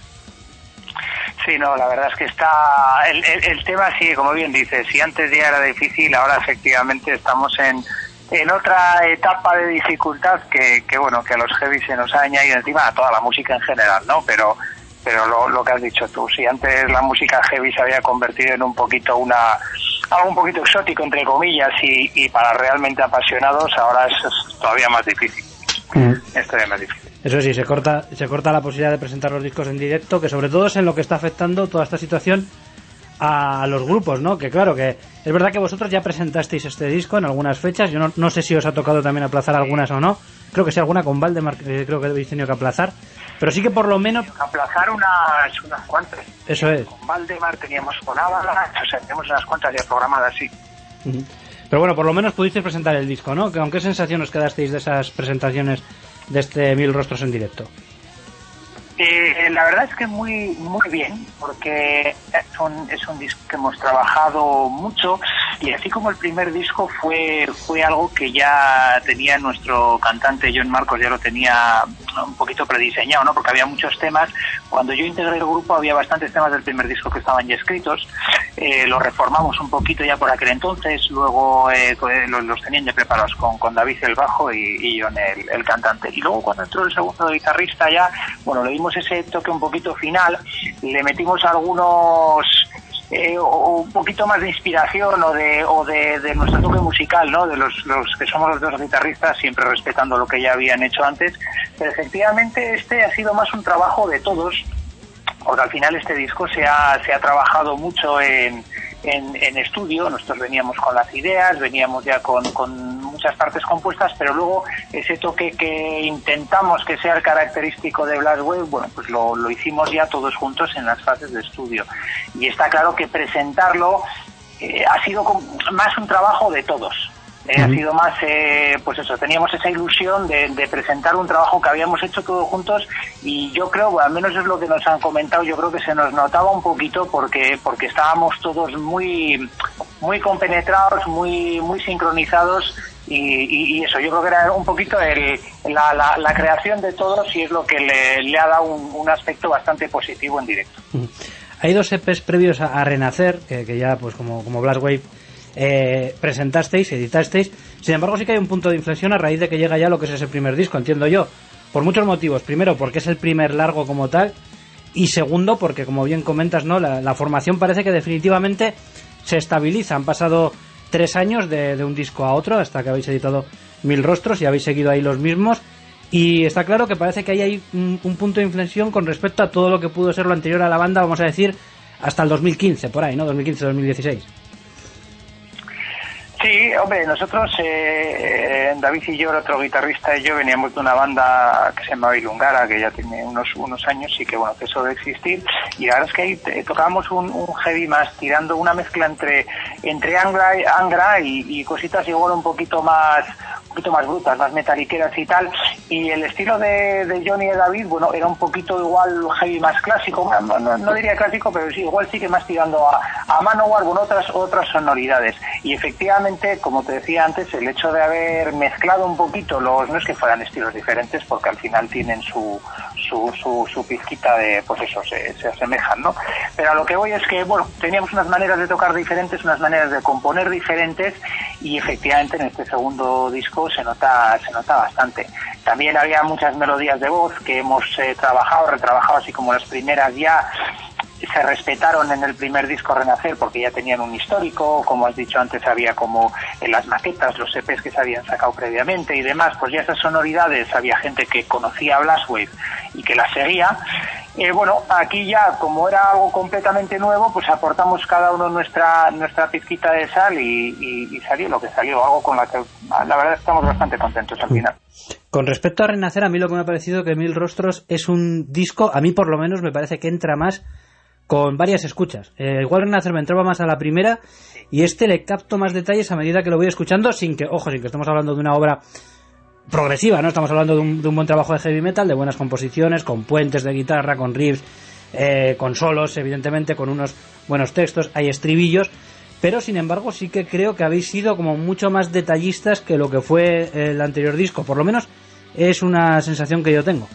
Sí, no, la verdad es que está... El, el, el tema, sí, como bien dices, si antes ya era difícil, ahora efectivamente estamos en... en otra etapa de dificultad que, que bueno, que a los heavy se nos ha añadido encima, a toda la música en general, ¿no? Pero pero lo, lo que has dicho tú, si antes la música heavy se había convertido en un poquito una algo un poquito exótico, entre comillas, y, y para realmente apasionados, ahora es, es todavía más difícil. Mm. Es todavía más difícil. Eso sí, se corta, se corta la posibilidad de presentar los discos en directo, que sobre todo es en lo que está afectando toda esta situación a los grupos, ¿no? Que claro, que es verdad que vosotros ya presentasteis este disco en algunas fechas. Yo no, no sé si os ha tocado también aplazar algunas o no. Creo que sí, alguna con Valdemar, eh, creo que habéis tenido que aplazar. Pero sí que por lo menos... Aplazar unas, unas cuantas. Eso es. Con Valdemar teníamos con Ábala, o sea, tenemos unas cuantas ya programadas, sí. Uh-huh. Pero bueno, por lo menos pudisteis presentar el disco, ¿no? ¿Con qué sensación os quedasteis de esas presentaciones de este Mil Rostros en directo? Eh, la verdad es que muy muy bien, porque es un, es un disco que hemos trabajado mucho, y así como el primer disco fue fue algo que ya tenía nuestro cantante John Marcos, ya lo tenía un poquito prediseñado, ¿no? Porque había muchos temas. Cuando yo integré el grupo había bastantes temas del primer disco que estaban ya escritos, eh, los reformamos un poquito ya por aquel entonces, luego eh, los, los tenían ya preparados con, con David el bajo y, y John el, el cantante, y luego cuando entró el segundo guitarrista ya, bueno, le dimos ese toque un poquito final, le metimos algunos eh, o un poquito más de inspiración o de o de, de nuestro toque musical, ¿no? De los, los que somos los dos guitarristas, siempre respetando lo que ya habían hecho antes. Pero efectivamente este ha sido más un trabajo de todos, porque al final este disco se ha se ha trabajado mucho en En, en estudio. Nosotros veníamos con las ideas, veníamos ya con, con muchas partes compuestas, pero luego ese toque que intentamos que sea el característico de Blast Wave, bueno, pues lo, lo hicimos ya todos juntos en las fases de estudio. Y está claro que presentarlo eh, ha sido más un trabajo de todos. Eh, uh-huh. Ha sido más, eh, pues eso, teníamos esa ilusión de, de presentar un trabajo que habíamos hecho todos juntos, y yo creo, bueno, al menos es lo que nos han comentado, yo creo que se nos notaba un poquito porque porque estábamos todos muy muy compenetrados, muy muy sincronizados, y, y, y eso, yo creo que era un poquito el, la, la, la creación de todos, y es lo que le, le ha dado un, un aspecto bastante positivo en directo. Uh-huh. Hay dos E Pes previos a, a Renacer, que, que ya pues como, como Blast Wave Eh, presentasteis, editasteis. Sin embargo, sí que hay un punto de inflexión a raíz de que llega ya lo que es ese primer disco, entiendo yo, por muchos motivos. Primero, porque es el primer largo como tal, y segundo, porque como bien comentas, ¿no? La, la formación parece que definitivamente se estabiliza. Han pasado tres años de, de un disco a otro hasta que habéis editado Mil Rostros y habéis seguido ahí los mismos, y está claro que parece que ahí hay un, un punto de inflexión con respecto a todo lo que pudo ser lo anterior a la banda, vamos a decir, hasta el dos mil quince, por ahí, ¿no? dos mil quince dos mil dieciséis. Sí, hombre, nosotros, eh, David y yo, el otro guitarrista y yo, veníamos de una banda que se llama Ilungara, que ya tiene unos unos años y que, bueno, cesó de existir, y la verdad es que ahí eh, tocábamos un, un heavy más, tirando una mezcla entre entre Angra, Angra y, y cositas igual un poquito más un poquito más brutas, más metaliqueras y tal, y el estilo de, de Johnny y de David, bueno, era un poquito igual heavy más clásico, no, no, no diría clásico, pero sí, igual sí que más tirando a, a Manowar con otras, otras sonoridades, y efectivamente, como te decía antes, el hecho de haber mezclado un poquito los, no es que fueran estilos diferentes, porque al final tienen su su, su, su pizquita de, pues eso, se, se asemejan, ¿no? Pero a lo que voy es que, bueno, teníamos unas maneras de tocar diferentes, unas maneras de componer diferentes, y efectivamente en este segundo disco se nota, se nota bastante. También había muchas melodías de voz que hemos eh, trabajado, retrabajado, así como las primeras ya se respetaron en el primer disco Renacer porque ya tenían un histórico, como has dicho antes, había como en las maquetas, los E Pes que se habían sacado previamente y demás, pues ya esas sonoridades había gente que conocía Blastwave y que las seguía. Eh, bueno, aquí ya, como era algo completamente nuevo, pues aportamos cada uno nuestra nuestra pizquita de sal y, y, y salió lo que salió, algo con la que la verdad estamos bastante contentos al final. Con respecto a Renacer, a mí lo que me ha parecido que Mil Rostros es un disco, a mí por lo menos me parece que entra más con varias escuchas. Eh, igual Renacer me entraba más a la primera y este le capto más detalles a medida que lo voy escuchando, sin que, ojo, sin que estemos hablando de una obra progresiva, ¿no? Estamos hablando de un, de un buen trabajo de heavy metal, de buenas composiciones, con puentes de guitarra, con riffs, eh, con solos, evidentemente, con unos buenos textos, hay estribillos, pero sin embargo sí que creo que habéis sido como mucho más detallistas que lo que fue el anterior disco, por lo menos es una sensación que yo tengo.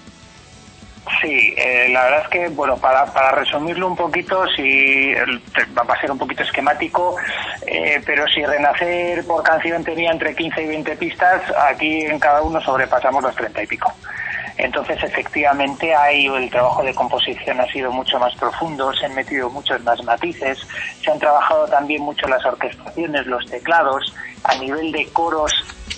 Sí, eh, la verdad es que, bueno, para, para resumirlo un poquito, si va a ser un poquito esquemático, eh, pero si Renacer por canción tenía entre quince y veinte pistas, aquí en cada uno sobrepasamos los treinta y pico. Entonces, efectivamente, hay el trabajo de composición ha sido mucho más profundo, se han metido muchos más matices, se han trabajado también mucho las orquestaciones, los teclados, a nivel de coros,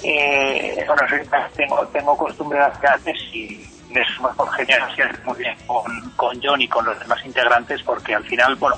eh, bueno, tengo, tengo costumbre de hacer antes y es mejor genial muy bien con, con John y con los demás integrantes, porque al final, bueno,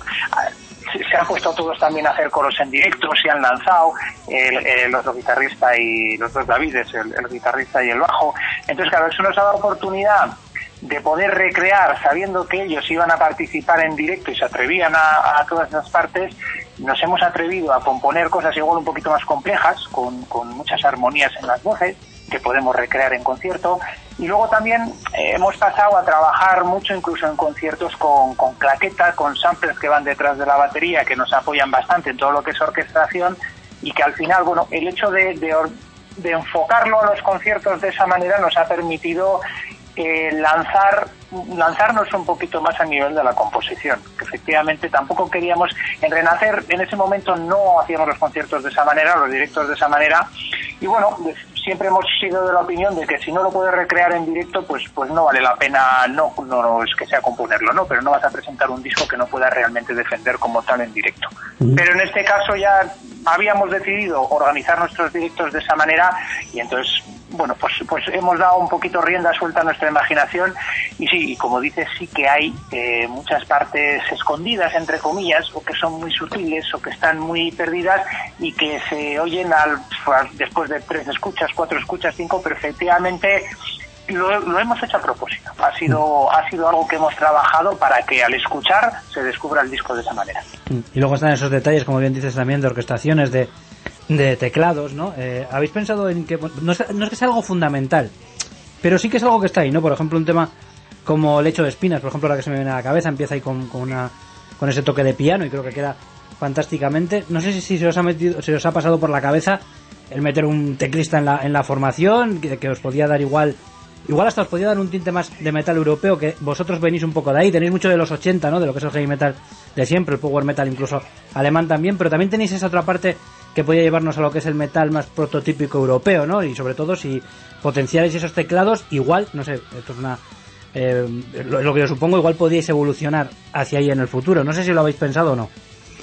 se han puesto todos también a hacer coros en directo, se han lanzado el, el otro guitarrista y los dos Davides, el, el guitarrista y el bajo. Entonces, claro, eso nos ha dado oportunidad de poder recrear, sabiendo que ellos iban a participar en directo y se atrevían a, a todas esas partes. Nos hemos atrevido a componer cosas igual un poquito más complejas, con, con muchas armonías en las voces, que podemos recrear en concierto, y luego también eh, hemos pasado a trabajar mucho incluso en conciertos con, con claqueta, con samplers que van detrás de la batería, que nos apoyan bastante en todo lo que es orquestación, y que al final, bueno, el hecho de, de, de enfocarlo a los conciertos de esa manera nos ha permitido eh, lanzar lanzarnos un poquito más a nivel de la composición, que efectivamente tampoco queríamos, en Renacer en ese momento no hacíamos los conciertos de esa manera, los directos de esa manera, y bueno, siempre hemos sido de la opinión de que si no lo puedes recrear en directo, pues pues no vale la pena, no, no, no es que sea componerlo, ¿no? Pero no vas a presentar un disco que no puedas realmente defender como tal en directo. Uh-huh. Pero en este caso ya habíamos decidido organizar nuestros directos de esa manera, y entonces, bueno, pues pues hemos dado un poquito rienda suelta a nuestra imaginación, y sí, y como dices, sí que hay eh, muchas partes escondidas, entre comillas, o que son muy sutiles, o que están muy perdidas, y que se oyen al, después de tres escuchas, cuatro escuchas, cinco, pero efectivamente lo, lo hemos hecho a propósito. Ha sido, ha sido algo que hemos trabajado para que al escuchar se descubra el disco de esa manera. Y luego están esos detalles, como bien dices también, de orquestaciones, de, de teclados, ¿no? Eh, ¿Habéis pensado en que, no es, no es que sea algo fundamental, pero sí que es algo que está ahí, ¿no? Por ejemplo, un tema como Lecho de Espinas, por ejemplo, la que se me viene a la cabeza, empieza ahí con, con, una, con ese toque de piano y creo que queda fantásticamente. No sé si, si se os ha metido, si os ha pasado por la cabeza el meter un teclista en la, en la formación, que, que os podía dar igual, igual hasta os podía dar un tinte más de metal europeo, que vosotros venís un poco de ahí, tenéis mucho de los ochenta, ¿no? De lo que es el heavy metal de siempre, el power metal incluso alemán también, pero también tenéis esa otra parte que podía llevarnos a lo que es el metal más prototípico europeo, ¿no? Y sobre todo si potenciáis esos teclados, igual, no sé, esto es una... Eh, lo, lo que yo supongo, igual podíais evolucionar hacia ahí en el futuro. No sé si lo habéis pensado o no.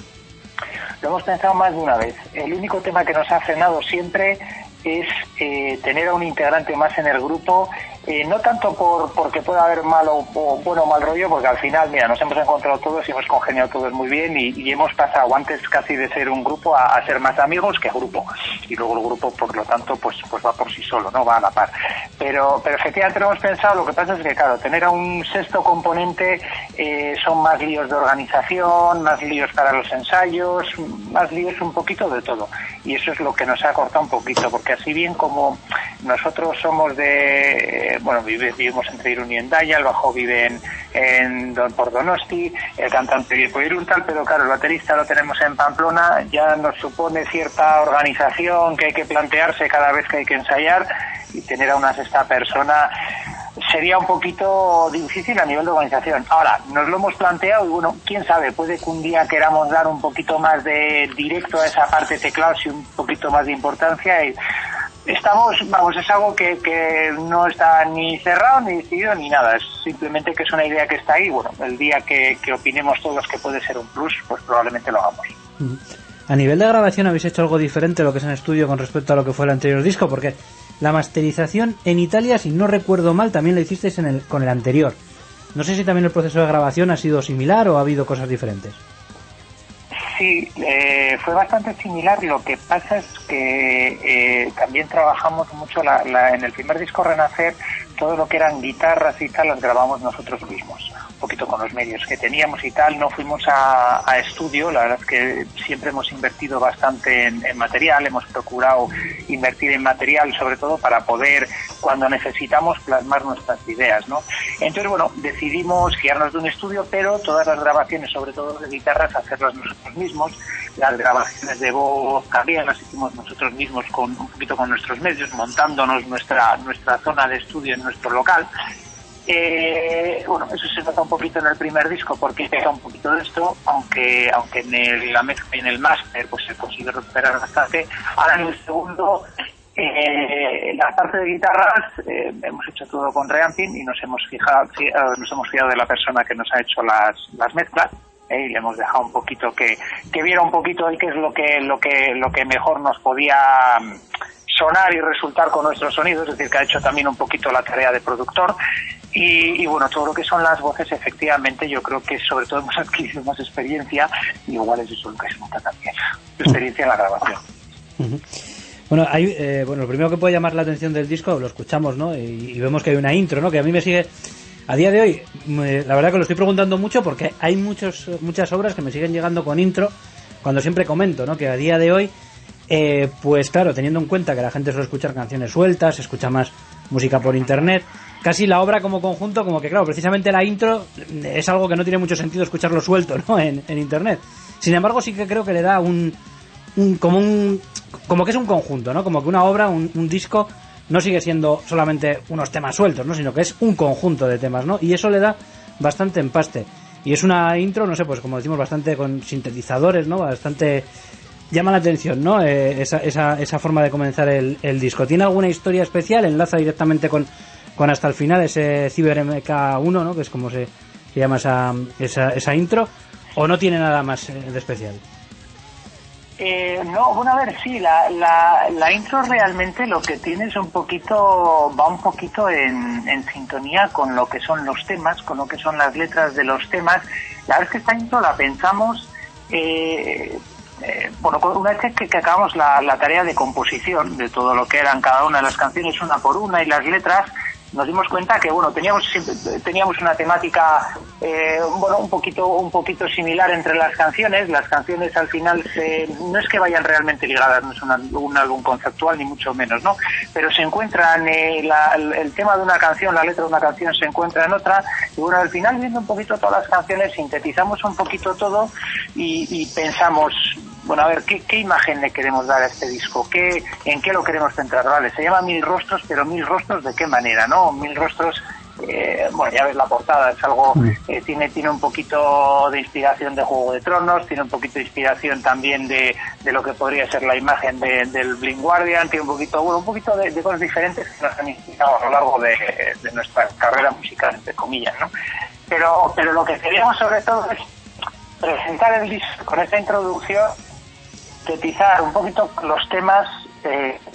Lo hemos pensado más de una vez. El único tema que nos ha frenado siempre es eh, tener a un integrante más en el grupo Eh, no tanto por porque pueda haber malo o bueno o mal rollo, porque al final, mira, nos hemos encontrado todos y hemos congeniado todos muy bien y, y hemos pasado antes casi de ser un grupo a, a ser más amigos que grupo. Y luego el grupo, por lo tanto, pues pues va por sí solo, no va a la par. Pero, pero efectivamente lo hemos pensado, lo que pasa es que, claro, tener a un sexto componente eh, son más líos de organización, más líos para los ensayos, más líos un poquito de todo. Y eso es lo que nos ha cortado un poquito, porque así bien como nosotros somos de, bueno, vive, vivimos entre Irún y Hendaya, el bajo vive en, en Don, por Donosti, el cantante vive por Irún, tal, pero claro, el baterista lo tenemos en Pamplona, ya nos supone cierta organización que hay que plantearse cada vez que hay que ensayar, y tener a una sexta persona sería un poquito difícil a nivel de organización. Ahora, nos lo hemos planteado y bueno, quién sabe, puede que un día queramos dar un poquito más de directo a esa parte de teclados y un poquito más de importancia y estamos, vamos, es algo que, que no está ni cerrado, ni decidido, ni nada, es simplemente que es una idea que está ahí, bueno, el día que, que opinemos todos que puede ser un plus, pues probablemente lo hagamos. A nivel de grabación, ¿habéis hecho algo diferente lo que es en estudio con respecto a lo que fue el anterior disco? Porque la masterización en Italia, si no recuerdo mal, también la hicisteis en el, con el anterior. No sé si también el proceso de grabación ha sido similar o ha habido cosas diferentes. Sí, eh, fue bastante similar. Lo que pasa es que eh, también trabajamos mucho la, la, en el primer disco Renacer, todo lo que eran guitarras y tal las grabamos nosotros mismos, un poquito con los medios que teníamos y tal. No fuimos a, a estudio, la verdad es que siempre hemos invertido bastante en, en material, hemos procurado invertir en material sobre todo para poder, cuando necesitamos, plasmar nuestras ideas, ¿no? Entonces, bueno, decidimos guiarnos de un estudio, pero todas las grabaciones, sobre todo de guitarras, hacerlas nosotros mismos. Las grabaciones de voz también las hicimos nosotros mismos con un poquito con nuestros medios, montándonos nuestra nuestra zona de estudio en nuestro local. Eh, bueno, eso se nota un poquito en el primer disco porque pega un poquito de esto, aunque aunque en el, la mezcla y en el máster pues se consigue recuperar bastante. Ahora en el segundo, eh, la parte de guitarras eh, hemos hecho todo con reamping y nos hemos fijado sí, nos hemos fijado de la persona que nos ha hecho las las mezclas. Eh, y le hemos dejado un poquito que, que viera un poquito el qué es lo que lo que lo que mejor nos podía sonar y resultar con nuestros sonidos, es decir, que ha hecho también un poquito la tarea de productor y, y bueno, todo lo que son las voces, efectivamente, yo creo que sobre todo hemos adquirido más experiencia y igual es eso lo que se nota también, experiencia en la grabación. Uh-huh. Bueno, hay, eh, bueno, lo primero que puede llamar la atención del disco, lo escuchamos, ¿no? Y, y vemos que hay una intro, ¿no? Que a mí me sigue... A día de hoy, me, la verdad que lo estoy preguntando mucho porque hay muchos muchas obras que me siguen llegando con intro, cuando siempre comento, ¿no? Que a día de hoy, eh, pues claro, teniendo en cuenta que la gente suele escuchar canciones sueltas, escucha más música por internet, casi la obra como conjunto, como que claro, precisamente la intro es algo que no tiene mucho sentido escucharlo suelto, ¿no? En, en internet. Sin embargo, sí que creo que le da un, un como un como que es un conjunto, ¿no? Como que una obra, un, un disco no sigue siendo solamente unos temas sueltos, ¿no? Sino que es un conjunto de temas, ¿no? Y eso le da bastante empaste. Y es una intro, no sé, pues como decimos, bastante con sintetizadores, ¿no? Bastante... llama la atención, ¿no? Eh, esa, esa, esa forma de comenzar el, el disco. ¿Tiene alguna historia especial? ¿Enlaza directamente con, con hasta el final ese Cyber M K uno, ¿no? Que es como se, se llama esa, esa, esa intro. ¿O no tiene nada más de especial? Eh, no, bueno, a ver, sí, la, la, la intro realmente lo que tiene es un poquito, va un poquito en, en sintonía con lo que son los temas, con lo que son las letras de los temas. La verdad es que esta intro la pensamos, eh, eh, bueno, una vez que, que acabamos la, la tarea de composición de todo lo que eran cada una de las canciones una por una y las letras, nos dimos cuenta que bueno teníamos teníamos una temática eh, bueno un poquito un poquito similar entre las canciones. Las canciones al final se, no es que vayan realmente ligadas, no es una, un álbum conceptual ni mucho menos, no, pero se encuentran eh, la, el tema de una canción, la letra de una canción se encuentra en otra y bueno, al final viendo un poquito todas las canciones sintetizamos un poquito todo y, y pensamos, bueno, a ver, ¿qué, ¿qué imagen le queremos dar a este disco? ¿Qué, ¿En qué lo queremos centrar? Vale, se llama Mil Rostros, pero Mil Rostros ¿de qué manera, no? Mil Rostros, eh, bueno, ya ves la portada, es algo, eh, tiene tiene un poquito de inspiración de Juego de Tronos, tiene un poquito de inspiración también de, de lo que podría ser la imagen de, del Blind Guardian, tiene un poquito, bueno, un poquito de, de cosas diferentes que nos han inspirado a lo largo de, de nuestra carrera musical, entre comillas, ¿no? Pero, pero lo que queríamos sobre todo es presentar el disco con esta introducción, sintetizar un poquito los temas, eh,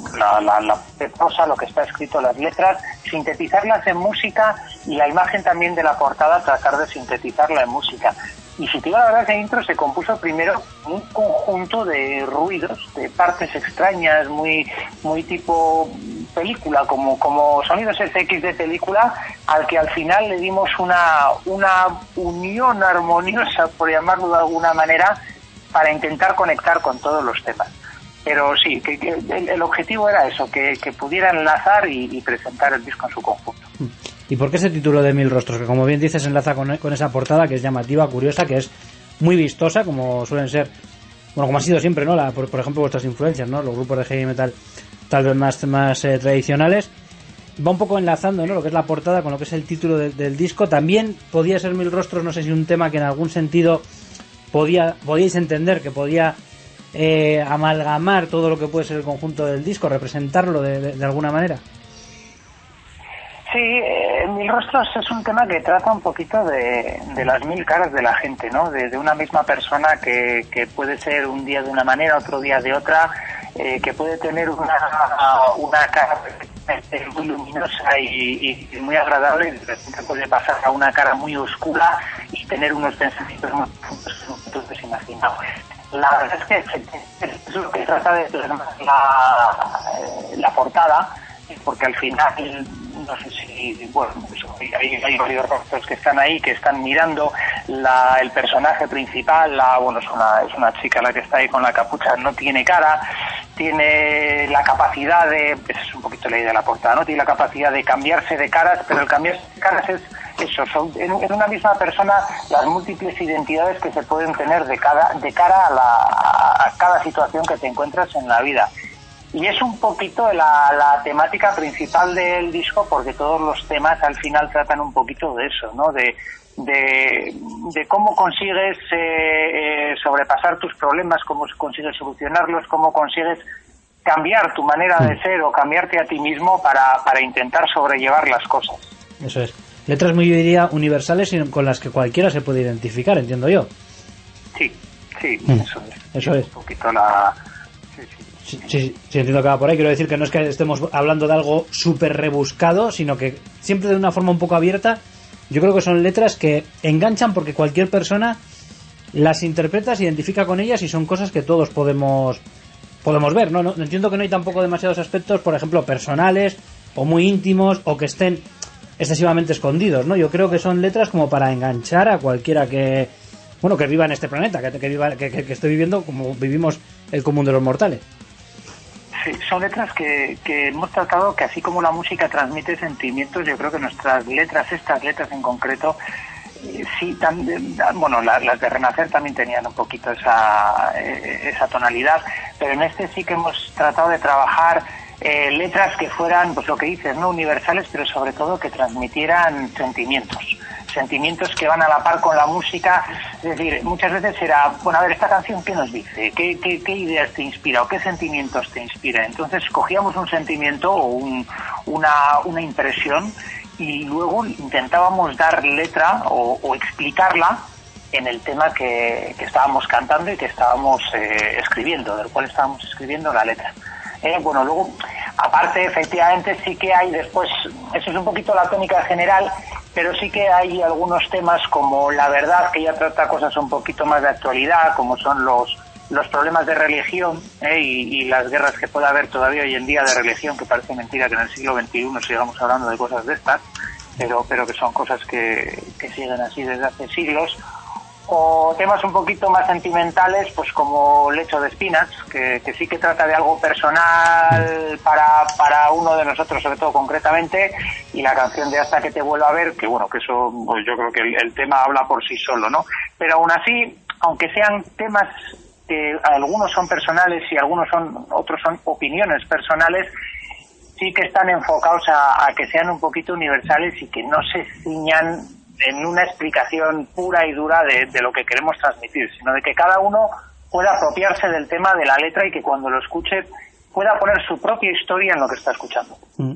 la, la, la prosa, lo que está escrito, las letras, sintetizarlas en música y la imagen también de la portada, tratar de sintetizarla en música. Y si te digo la verdad, ese intro se compuso primero un conjunto de ruidos, de partes extrañas, muy muy tipo película, como como sonidos S X de película, al que al final le dimos una una unión armoniosa, por llamarlo de alguna manera, para intentar conectar con todos los temas. Pero sí, que, que el, el objetivo era eso, que, que pudiera enlazar y, y presentar el disco en su conjunto. ¿Y por qué ese título de Mil Rostros? Que como bien dices, enlaza con, con esa portada que es llamativa, curiosa, que es muy vistosa, como suelen ser, bueno, como ha sido siempre, ¿no? La, por, por ejemplo, vuestras influencias, ¿no? Los grupos de heavy metal tal vez más, más eh, tradicionales. Va un poco enlazando, ¿no? Lo que es la portada con lo que es el título de, del disco. También podía ser Mil Rostros, no sé si un tema que en algún sentido podía podíais entender que podía eh, amalgamar todo lo que puede ser el conjunto del disco, representarlo de, de, de alguna manera. Sí, eh, Mil Rostros es un tema que trata un poquito de, de las mil caras de la gente, ¿no? De, de una misma persona que, que puede ser un día de una manera, otro día de otra, eh, que puede tener una, una cara muy luminosa y, y muy agradable, y de repente puede pasar a una cara muy oscura y tener unos pensamientos muy profundos que no te has imaginado. La verdad es que es lo que trata de plasmar la, la portada, porque al final, no sé si, bueno, hay, hay varios rostros que están ahí, que están mirando la, el personaje principal, la, bueno, es una, es una chica la que está ahí con la capucha, no tiene cara, tiene la capacidad de, esa es un poquito la idea de la portada, ¿no? Tiene la capacidad de cambiarse de caras, pero el cambiarse de caras es eso, son en, en una misma persona las múltiples identidades que se pueden tener de cara, de cara a, la, a cada situación que te encuentras en la vida. Y es un poquito la, la temática principal del disco, porque todos los temas al final tratan un poquito de eso, ¿no? De, de, de cómo consigues eh, eh, sobrepasar tus problemas, cómo consigues solucionarlos, cómo consigues cambiar tu manera de ser o cambiarte a ti mismo para, para intentar sobrellevar las cosas. Eso es. Letras muy, yo diría, universales y con las que cualquiera se puede identificar, entiendo yo. Sí, sí, mm. eso es. Eso es. Un poquito la... Sí, sí, sí, entiendo que va por ahí. Quiero decir que no es que estemos hablando de algo súper rebuscado, sino que siempre de una forma un poco abierta. Yo creo que son letras que enganchan porque cualquier persona las interpreta, se identifica con ellas y son cosas que todos podemos podemos ver, ¿no? No, entiendo que no hay tampoco demasiados aspectos, por ejemplo, personales o muy íntimos o que estén excesivamente escondidos, ¿no? Yo creo que son letras como para enganchar a cualquiera que, bueno, que viva en este planeta, que, que viva, que, que, que esté viviendo como vivimos el común de los mortales. Sí, son letras que, que hemos tratado que, así como la música transmite sentimientos, yo creo que nuestras letras, estas letras en concreto, eh, sí, también, bueno, la, las de Renacer también tenían un poquito esa, eh, esa tonalidad, pero en este sí que hemos tratado de trabajar eh, letras que fueran, pues lo que dices, no universales, pero sobre todo que transmitieran sentimientos. Sentimientos que van a la par con la música. Es decir, muchas veces era, bueno, a ver, esta canción, ¿qué nos dice? ¿Qué, qué, qué ideas te inspira o qué sentimientos te inspira? Entonces cogíamos un sentimiento o un, una, una impresión y luego intentábamos dar letra o, o explicarla en el tema que, que estábamos cantando y que estábamos eh, escribiendo, del cual estábamos escribiendo la letra. Eh, bueno, luego, aparte, efectivamente, sí que hay después, eso es un poquito la tónica general, pero sí que hay algunos temas como La Verdad, que ya trata cosas un poquito más de actualidad, como son los los problemas de religión eh, y, y las guerras que puede haber todavía hoy en día de religión, que parece mentira que en el siglo veintiuno sigamos hablando de cosas de estas, pero pero que son cosas que, que siguen así desde hace siglos. O temas un poquito más sentimentales, pues como Lecho de Espinas, que, que sí que trata de algo personal para, para uno de nosotros, sobre todo concretamente, y la canción de Hasta que te vuelva a ver, que bueno, que eso, pues yo creo que el, el tema habla por sí solo, ¿no? Pero aún así, aunque sean temas que algunos son personales y algunos son, otros son opiniones personales, sí que están enfocados a, a que sean un poquito universales y que no se ciñan en una explicación pura y dura de, de lo que queremos transmitir, sino de que cada uno pueda apropiarse del tema de la letra y que cuando lo escuche pueda poner su propia historia en lo que está escuchando. Mm.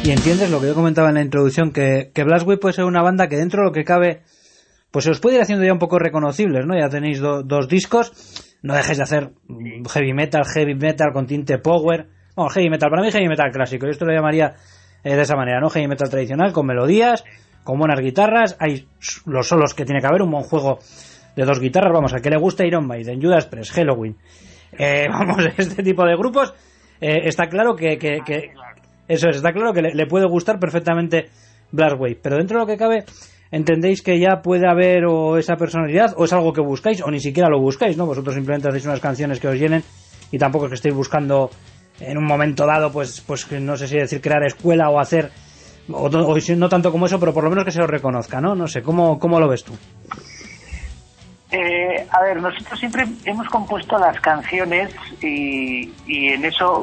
Y entiendes lo que yo comentaba en la introducción, que, que Blastway puede ser una banda que dentro de lo que cabe, pues se os puede ir haciendo ya un poco reconocibles, ¿no? Ya tenéis do, dos discos, no dejéis de hacer heavy metal, heavy metal con tinte power. Bueno, heavy metal, para mí heavy metal clásico, yo esto lo llamaría eh, de esa manera, ¿no? Heavy metal tradicional, con melodías, con buenas guitarras, hay los solos que tiene que haber, un buen juego de dos guitarras, vamos, a que le gusta Iron Maiden, Judas Priest, Halloween, eh, vamos, este tipo de grupos, eh, está claro que, que, que eso es, está claro que le, le puede gustar perfectamente Blastway, pero dentro de lo que cabe, entendéis que ya puede haber o esa personalidad, o es algo que buscáis, o ni siquiera lo buscáis, ¿no? Vosotros simplemente hacéis unas canciones que os llenen, y tampoco es que estéis buscando en un momento dado, pues, pues no sé si decir crear escuela o hacer, o, o no tanto como eso, pero por lo menos que se os reconozca, ¿no? No sé, ¿cómo, cómo lo ves tú? Eh, a ver, nosotros siempre hemos compuesto las canciones y, y en eso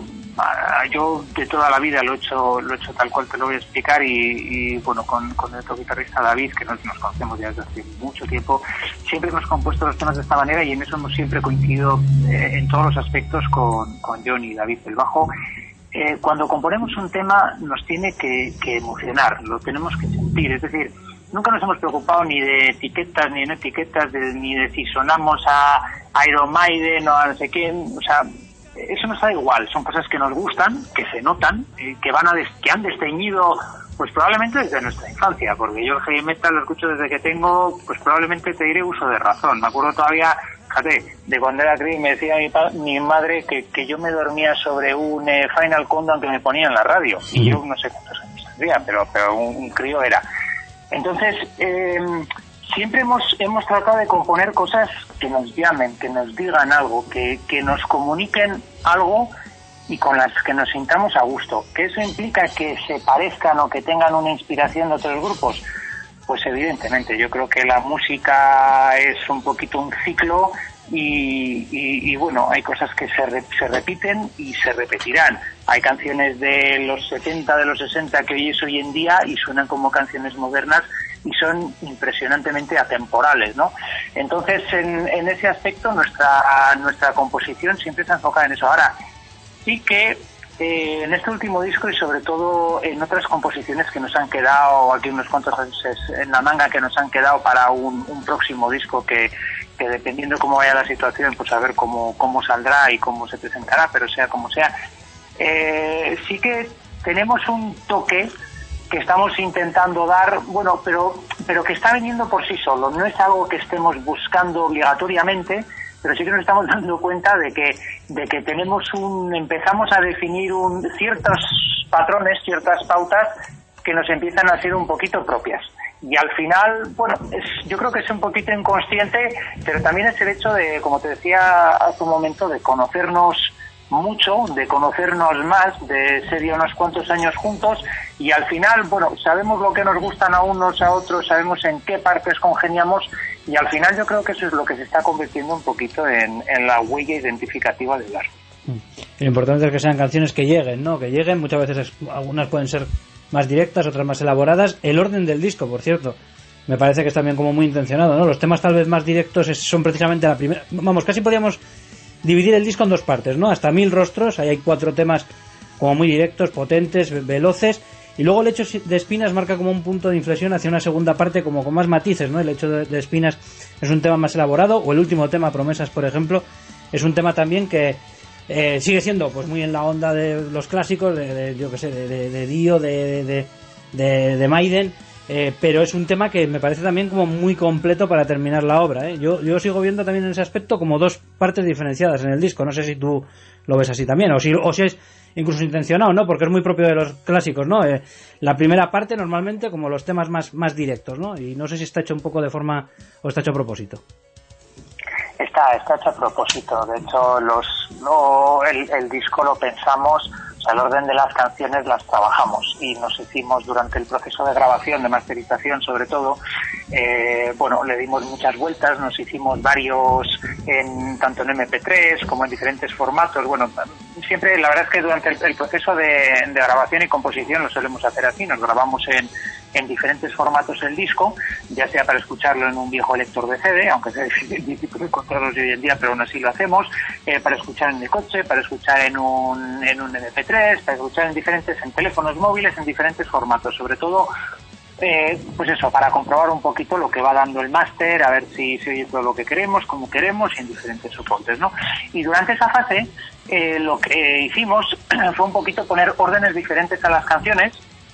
yo de toda la vida lo he hecho lo he hecho tal cual te lo voy a explicar y, y bueno, con, con el otro guitarrista David, que nos, nos conocemos ya desde hace mucho tiempo, siempre hemos compuesto los temas de esta manera y en eso hemos siempre coincidido eh, en todos los aspectos con, con John y David el bajo. Eh, cuando componemos un tema nos tiene que, que emocionar, lo tenemos que sentir, es decir, nunca nos hemos preocupado ni de etiquetas ni de no etiquetas, de, ni de si sonamos a Iron Maiden o a no sé quién, o sea, eso nos da igual, son cosas que nos gustan, que se notan, eh, que van a des- que han desteñido, pues probablemente desde nuestra infancia, porque yo el heavy metal lo escucho desde que tengo, pues probablemente te diré uso de razón. Me acuerdo todavía, fíjate, de cuando era crío me decía mi, pa- mi madre que, que yo me dormía sobre un eh, Final Countdown que me ponía en la radio, y yo no sé cuántos años tendría, pero, pero un, un crío era. Entonces, eh, siempre hemos hemos tratado de componer cosas que nos llamen, que nos digan algo, que, que nos comuniquen algo y con las que nos sintamos a gusto. ¿Que eso implica que se parezcan o que tengan una inspiración de otros grupos? Pues evidentemente, yo creo que la música es un poquito un ciclo y, y, y bueno, hay cosas que se, re, se repiten y se repetirán. Hay canciones de los setenta, de los sesenta que hoy es hoy en día y suenan como canciones modernas y son impresionantemente atemporales, ¿no? Entonces, en, en ese aspecto, nuestra nuestra composición siempre está enfocada en eso. Ahora, sí que eh, en este último disco y sobre todo en otras composiciones que nos han quedado, aquí unos cuantos meses en la manga que nos han quedado para un, un próximo disco que, que dependiendo cómo vaya la situación, pues a ver cómo, cómo saldrá y cómo se presentará, pero sea como sea, eh, sí que tenemos un toque que estamos intentando dar, bueno, pero pero que está viniendo por sí solo, no es algo que estemos buscando obligatoriamente, pero sí que nos estamos dando cuenta de que de que tenemos un empezamos a definir un ciertos patrones, ciertas pautas que nos empiezan a ser un poquito propias. Y al final, bueno, es, yo creo que es un poquito inconsciente, pero también es el hecho de, como te decía hace un momento, de conocernos mucho, de conocernos más, de ser ya unos cuantos años juntos y al final, bueno, sabemos lo que nos gustan a unos, a otros, sabemos en qué partes congeniamos y al final yo creo que eso es lo que se está convirtiendo un poquito en, en la huella identificativa de Blastway. Lo importante es que sean canciones que lleguen, ¿no? Que lleguen, muchas veces es, algunas pueden ser más directas, otras más elaboradas. El orden del disco, por cierto, me parece que es también como muy intencionado, ¿no? Los temas tal vez más directos es, son precisamente la primera... Vamos, casi podríamos dividir el disco en dos partes, ¿no? Hasta Mil Rostros, ahí hay cuatro temas como muy directos, potentes, veloces, y luego el hecho de Espinas marca como un punto de inflexión hacia una segunda parte como con más matices, ¿no? El hecho de, de Espinas es un tema más elaborado, o el último tema, Promesas, por ejemplo, es un tema también que eh, sigue siendo pues muy en la onda de los clásicos, de, de yo qué sé, de, de, de Dio, de, de, de, de Maiden, eh, pero es un tema que me parece también como muy completo para terminar la obra, ¿eh? Yo, yo sigo viendo también en ese aspecto como dos partes diferenciadas en el disco, no sé si tú lo ves así también, o si, o si es incluso intencionado, ¿no? Porque es muy propio de los clásicos, ¿no? Eh, la primera parte normalmente como los temas más, más directos, ¿no? Y no sé si está hecho un poco de forma o está hecho a propósito. Está, está hecho a propósito. De hecho, los, no, el, el disco lo pensamos, o sea, el orden de las canciones las trabajamos y nos hicimos durante el proceso de grabación, de masterización sobre todo, eh, bueno, le dimos muchas vueltas, nos hicimos varios, en tanto en eme pe tres como en diferentes formatos. Bueno, siempre, la verdad es que durante el, el proceso de, de grabación y composición lo solemos hacer así, nos grabamos en en diferentes formatos el disco, ya sea para escucharlo en un viejo lector de C D, aunque sea difícil encontrarlos hoy en día, pero aún así lo hacemos, eh, para escuchar en el coche, para escuchar en un, en un eme pe tres, para escuchar en diferentes, en teléfonos móviles, en diferentes formatos, sobre todo Eh, pues eso, para comprobar un poquito lo que va dando el máster, a ver si se oye todo lo que queremos, como queremos y en diferentes soportes, ¿no? Y durante esa fase eh, lo que hicimos fue un poquito poner órdenes diferentes a las canciones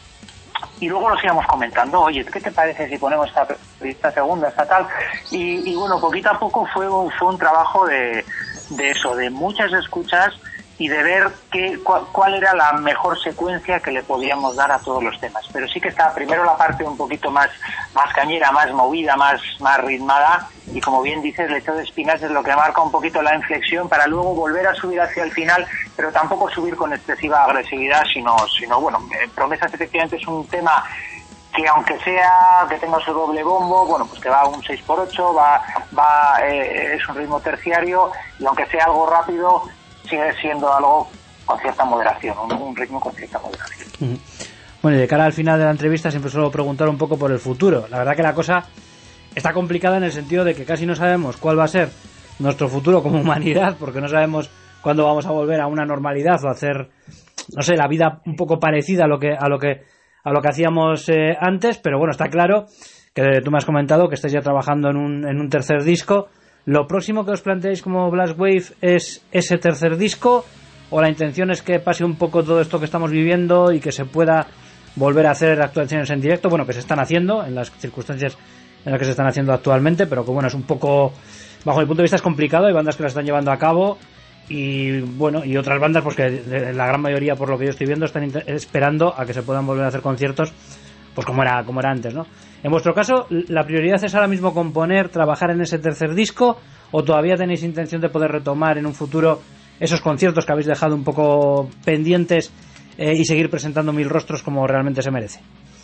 y luego los íbamos comentando, oye, ¿qué te parece si ponemos esta, esta segunda, esta tal? Y, y bueno, poquito a poco fue un, fue un trabajo de, de eso, de muchas escuchas y de ver qué, cuál, cuál era la mejor secuencia que le podíamos dar a todos los temas. Pero sí que estaba primero la parte un poquito más, más cañera, más movida, más, más ritmada, y como bien dices, Lecho de Espinas es lo que marca un poquito la inflexión para luego volver a subir hacia el final, pero tampoco subir con excesiva agresividad, sino, sino bueno, Promesas efectivamente es un tema que aunque sea que tenga su doble bombo, bueno, pues que va a un seis por ocho, va, va eh, es un ritmo terciario, y aunque sea algo rápido, sigue siendo algo con cierta moderación, un, un ritmo con cierta moderación. Uh-huh. Bueno, y de cara al final de la entrevista siempre suelo preguntar un poco por el futuro. La verdad que la cosa está complicada en el sentido de que casi no sabemos cuál va a ser nuestro futuro como humanidad, porque no sabemos cuándo vamos a volver a una normalidad o a hacer, no sé, la vida un poco parecida a lo que a lo que a lo que hacíamos eh, antes, pero bueno, está claro que tú me has comentado que estáis ya trabajando en un en un tercer disco. ¿Lo próximo que os planteáis como Blast Wave es ese tercer disco, o la intención es que pase un poco todo esto que estamos viviendo y que se pueda volver a hacer actuaciones en directo? Bueno, que se están haciendo en las circunstancias en las que se están haciendo actualmente, pero que bueno, es un poco, bajo mi punto de vista, es complicado. Hay bandas que las están llevando a cabo y bueno, y otras bandas pues que la gran mayoría, por lo que yo estoy viendo, están esperando a que se puedan volver a hacer conciertos pues como era como era antes, ¿no? En vuestro caso, ¿la prioridad es ahora mismo componer, trabajar en ese tercer disco, o todavía tenéis intención de poder retomar en un futuro esos conciertos que habéis dejado un poco pendientes eh, y seguir presentando Mil Rostros como realmente se merece?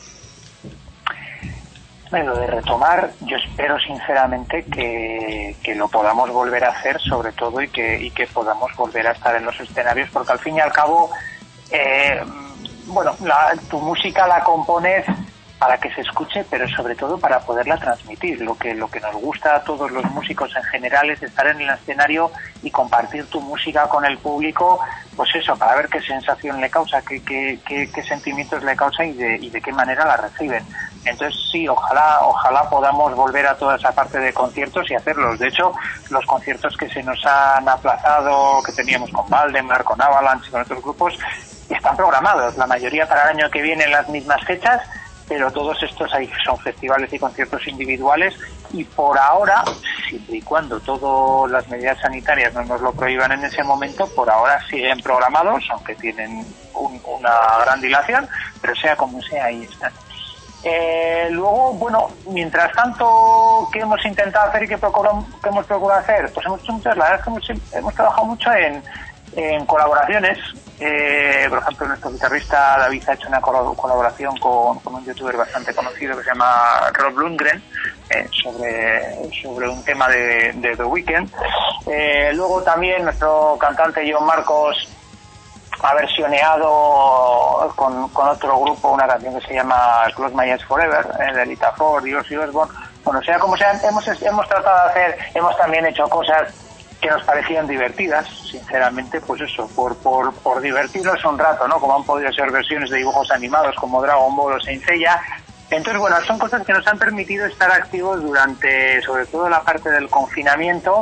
Bueno, de retomar, yo espero sinceramente que, que lo podamos volver a hacer, sobre todo, y que, y que podamos volver a estar en los escenarios, porque al fin y al cabo, eh, bueno, la, tu música la compones para que se escuche, pero sobre todo para poderla transmitir. Lo que lo que nos gusta a todos los músicos en general es estar en el escenario y compartir tu música con el público, pues eso, para ver qué sensación le causa, qué qué, qué, qué sentimientos le causa y de, y de qué manera la reciben. Entonces sí, ojalá ojalá podamos volver a toda esa parte de conciertos y hacerlos. De hecho, los conciertos que se nos han aplazado, que teníamos con Valdemar, con Avalanche, con otros grupos, están programados, la mayoría para el año que viene en las mismas fechas, pero todos estos hay, son festivales y conciertos individuales, y por ahora, siempre y cuando todas las medidas sanitarias no nos lo prohíban en ese momento, por ahora siguen programados, aunque tienen un, una gran dilación, pero sea como sea, ahí están. Eh, luego, bueno, mientras tanto, ¿qué hemos intentado hacer y qué, procuramos, qué hemos procurado hacer? Pues hemos hecho muchas, la verdad es que hemos, hemos trabajado mucho en, en colaboraciones. Eh, por ejemplo, nuestro guitarrista David ha hecho una colaboración con, con un youtuber bastante conocido que se llama Rob Lundgren, eh, sobre, sobre un tema de, de The Weeknd. Eh, luego también nuestro cantante John Marcos ha versioneado con, con otro grupo una canción que se llama Close My Eyes Forever, eh, de Lita Ford y Ozzy Osbourne. Bueno, sea como sea, hemos, hemos tratado de hacer, hemos también hecho cosas que nos parecían divertidas, sinceramente, pues eso, por por por divertirnos un rato, ¿no? Como han podido ser versiones de dibujos animados como Dragon Ball o Saint Seiya. Entonces, bueno, son cosas que nos han permitido estar activos durante, sobre todo, la parte del confinamiento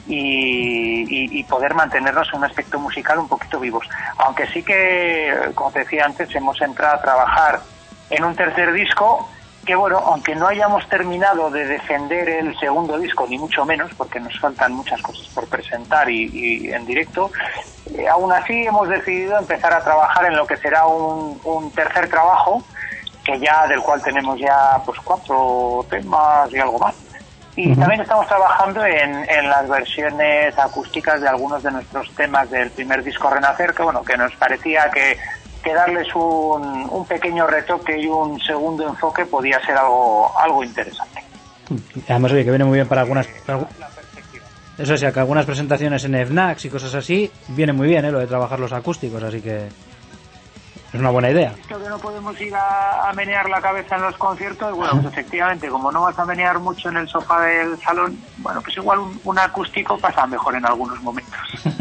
y, y, y poder mantenernos en un aspecto musical un poquito vivos. Aunque sí que, como te decía antes, hemos entrado a trabajar en un tercer disco que, bueno, aunque no hayamos terminado de defender el segundo disco, ni mucho menos, porque nos faltan muchas cosas por presentar y, y en directo, eh, aún así hemos decidido empezar a trabajar en lo que será un, un tercer trabajo, que ya del cual tenemos ya pues cuatro temas y algo más. Y uh-huh. también estamos trabajando en, en las versiones acústicas de algunos de nuestros temas del primer disco Renacer, que bueno, que nos parecía que que darles un, un pequeño retoque y un segundo enfoque podía ser algo algo interesante. Además, oye, que viene muy bien para algunas... Para, eso sí, que algunas presentaciones en F NACs y cosas así, viene muy bien, ¿eh? Lo de trabajar los acústicos, así que... es una buena idea. Esto que no podemos ir a, a menear la cabeza en los conciertos, bueno, pues efectivamente, como no vas a menear mucho en el sofá del salón, bueno, pues igual un, un acústico pasa mejor en algunos momentos.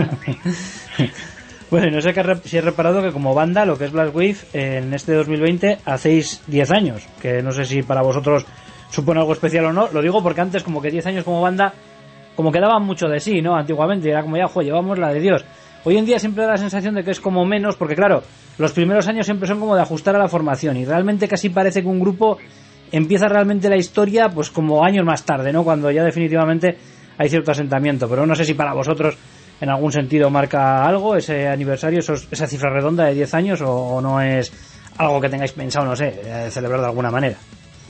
Bueno, y no sé si he reparado que como banda, lo que es Blast Wave, en este dos mil veinte hacéis diez años, que no sé si para vosotros supone algo especial o no. Lo digo porque antes como que diez años como banda, como que daban mucho de sí, ¿no? Antiguamente era como ya, jo, llevamos la de Dios. Hoy en día siempre da la sensación de que es como menos, porque claro, los primeros años siempre son como de ajustar a la formación, y realmente casi parece que un grupo empieza realmente la historia pues como años más tarde, ¿no? Cuando ya definitivamente hay cierto asentamiento. Pero no sé si para vosotros en algún sentido marca algo ese aniversario, esos, esa cifra redonda de diez años, o, o no es algo que tengáis pensado, no sé, eh, celebrar de alguna manera.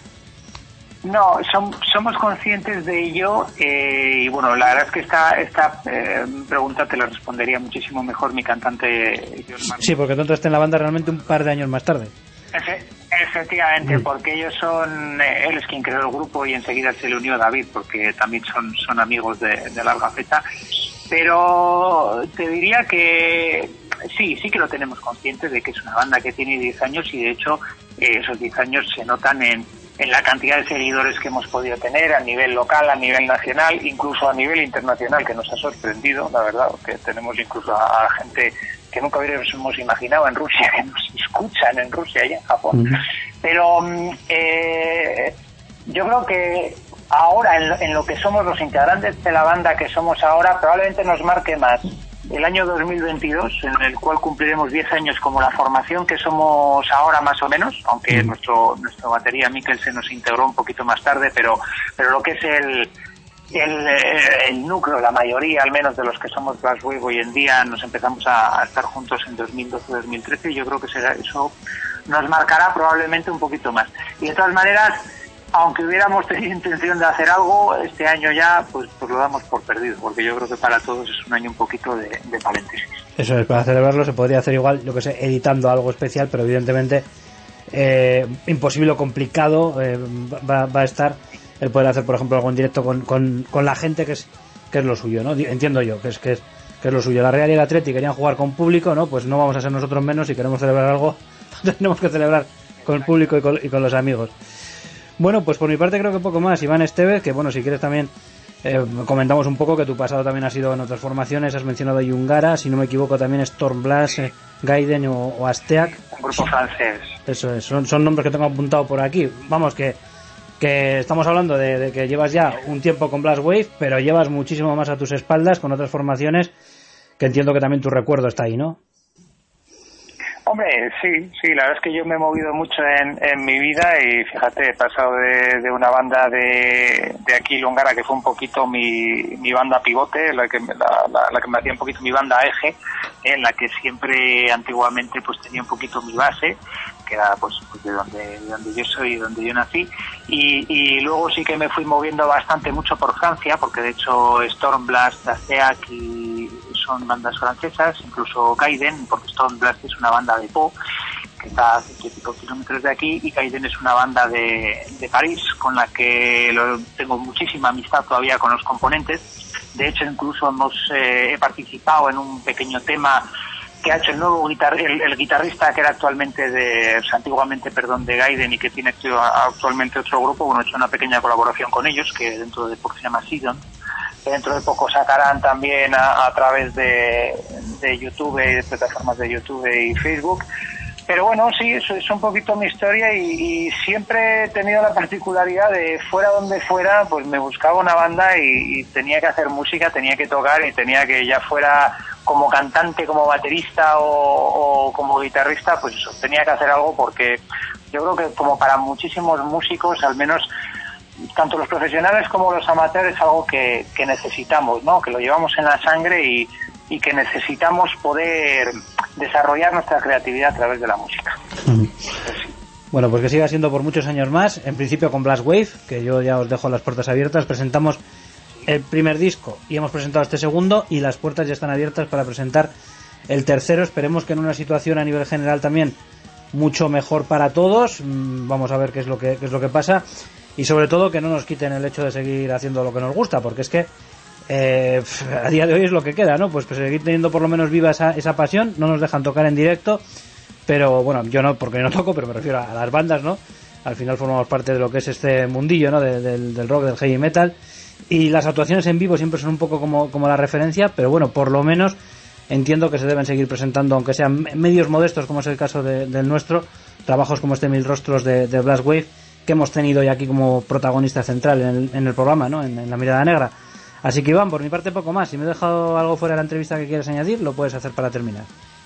No, som, somos conscientes de ello, eh, y bueno, la verdad es que esta, esta eh, pregunta te la respondería muchísimo mejor mi cantante John Martin. Sí, porque tú entraste en la banda realmente un par de años más tarde. Efe, efectivamente, mm. porque ellos son, eh, él es quien creó el grupo y enseguida se le unió David, porque también son, son amigos de, de larga fecha. Pero te diría que sí, sí que lo tenemos conscientes de que es una banda que tiene diez años, y de hecho eh, esos diez años se notan en, en la cantidad de seguidores que hemos podido tener a nivel local, a nivel nacional, incluso a nivel internacional, que nos ha sorprendido, la verdad, que tenemos incluso a, a gente que nunca hubiéramos imaginado en Rusia, que nos escuchan en Rusia y en Japón. Uh-huh. Pero eh, yo creo que ahora, en, en lo que somos los integrantes de la banda que somos ahora, probablemente nos marque más el año dos mil veintidós, en el cual cumpliremos diez años como la formación que somos ahora más o menos, aunque mm. nuestro nuestro batería Mikkel se nos integró un poquito más tarde, pero pero lo que es el el, el núcleo, la mayoría al menos de los que somos Blast Wave hoy en día, nos empezamos a, a estar juntos en dos mil doce dos mil trece, y yo creo que será, eso nos marcará probablemente un poquito más. Y de todas maneras, aunque hubiéramos tenido intención de hacer algo, este año ya pues, pues lo damos por perdido, porque yo creo que para todos es un año un poquito de, de paréntesis. Eso es, para celebrarlo se podría hacer igual, yo que sé, editando algo especial, pero evidentemente eh, imposible o complicado eh, va, va a estar el poder hacer, por ejemplo, algo en directo con, con, con la gente, que es que es lo suyo, ¿no? Entiendo yo, que es que es, que es lo suyo. La Real y el Atleti querían jugar con público, ¿no? Pues no vamos a ser nosotros menos, si queremos celebrar algo, tenemos que celebrar con el público y con, y con los amigos. Bueno, pues por mi parte creo que poco más. Iván Estevez, que bueno, si quieres también eh, comentamos un poco que tu pasado también ha sido en otras formaciones. Has mencionado Yungara, si no me equivoco también Stormblast, eh, Gaiden o, o Asteak. Un grupo francés. Eso es, son, son nombres que tengo apuntado por aquí. Vamos, que que estamos hablando de, de que llevas ya un tiempo con Blast Wave, pero llevas muchísimo más a tus espaldas con otras formaciones, que entiendo que también tu recuerdo está ahí, ¿no? Hombre, sí, sí, la verdad es que yo me he movido mucho en, en mi vida, y fíjate, he pasado de, de una banda de, de aquí, Lungara, que fue un poquito mi, mi banda pivote, la que, la, la, la que me hacía un poquito mi banda eje, en la que siempre antiguamente pues tenía un poquito mi base, que era pues, pues de donde de donde yo soy, de donde yo nací, y, y luego sí que me fui moviendo bastante mucho por Francia, porque de hecho Stormblast, Asteak y son bandas francesas, incluso Gaiden, porque Stormblast es una banda de pop que está a ciento y pico kilómetros de aquí, y Gaiden es una banda de, de París, con la que lo, tengo muchísima amistad todavía con los componentes. De hecho, incluso hemos eh, he participado en un pequeño tema que ha hecho el nuevo guitar el, el guitarrista que era actualmente de, o sea, antiguamente, perdón, de Gaiden, y que tiene actualmente otro grupo. Bueno, he hecho una pequeña colaboración con ellos, que dentro de poco se llama Sidon. Dentro de poco sacarán también a, a través de, de YouTube, de plataformas de YouTube y Facebook. Pero bueno, sí, eso es un poquito mi historia, y, y siempre he tenido la particularidad de, fuera donde fuera, pues me buscaba una banda y, y tenía que hacer música, tenía que tocar, y tenía que, ya fuera como cantante, como baterista o, o como guitarrista, pues eso, tenía que hacer algo, porque yo creo que como para muchísimos músicos, al menos tanto los profesionales como los amateurs, es algo que, que necesitamos, ¿no? Que lo llevamos en la sangre, y, y que necesitamos poder desarrollar nuestra creatividad a través de la música. Uh-huh. Pues sí. Bueno, pues que siga siendo por muchos años más. En principio con Blast Wave, que yo ya os dejo las puertas abiertas. Presentamos el primer disco y hemos presentado este segundo, y las puertas ya están abiertas para presentar el tercero. Esperemos que en una situación a nivel general también mucho mejor para todos. Vamos a ver qué es lo que, qué es lo que pasa, y sobre todo que no nos quiten el hecho de seguir haciendo lo que nos gusta, porque es que eh, a día de hoy es lo que queda, ¿no? Pues, pues seguir teniendo por lo menos viva esa, esa pasión. No nos dejan tocar en directo, pero bueno, yo no, porque no toco, pero me refiero a las bandas, ¿no? Al final formamos parte de lo que es este mundillo, ¿no? De, del, del rock, del heavy metal, y las actuaciones en vivo siempre son un poco como, como la referencia, pero bueno, por lo menos entiendo que se deben seguir presentando, aunque sean medios modestos, como es el caso de, del nuestro, trabajos como este Mil Rostros de, de Blast Wave, que hemos tenido hoy aquí como protagonista central en el, en el programa, ¿no? En, en La Mirada Negra. Así que Iván, por mi parte poco más. Si me he dejado algo fuera de la entrevista que quieres añadir, lo puedes hacer para terminar.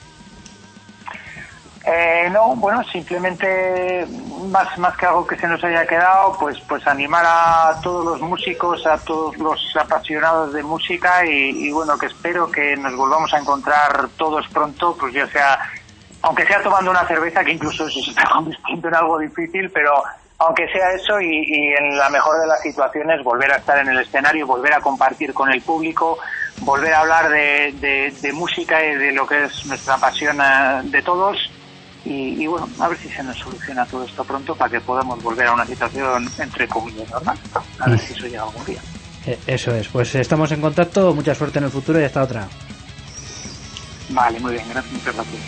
Eh, no, bueno, simplemente más más que algo que se nos haya quedado, pues pues animar a todos los músicos, a todos los apasionados de música y, y bueno, que espero que nos volvamos a encontrar todos pronto, pues ya sea, aunque sea tomando una cerveza, que incluso se está convirtiendo en algo difícil, pero aunque sea eso y, y en la mejor de las situaciones volver a estar en el escenario, volver a compartir con el público, volver a hablar de, de, de música y de lo que es nuestra pasión de todos. Y, y bueno, a ver si se nos soluciona todo esto pronto para que podamos volver a una situación entre comillas normal. A ver si eso llega algún día. Eso es, pues estamos en contacto, mucha suerte en el futuro y hasta otra. Vale, muy bien, gracias, muchas gracias.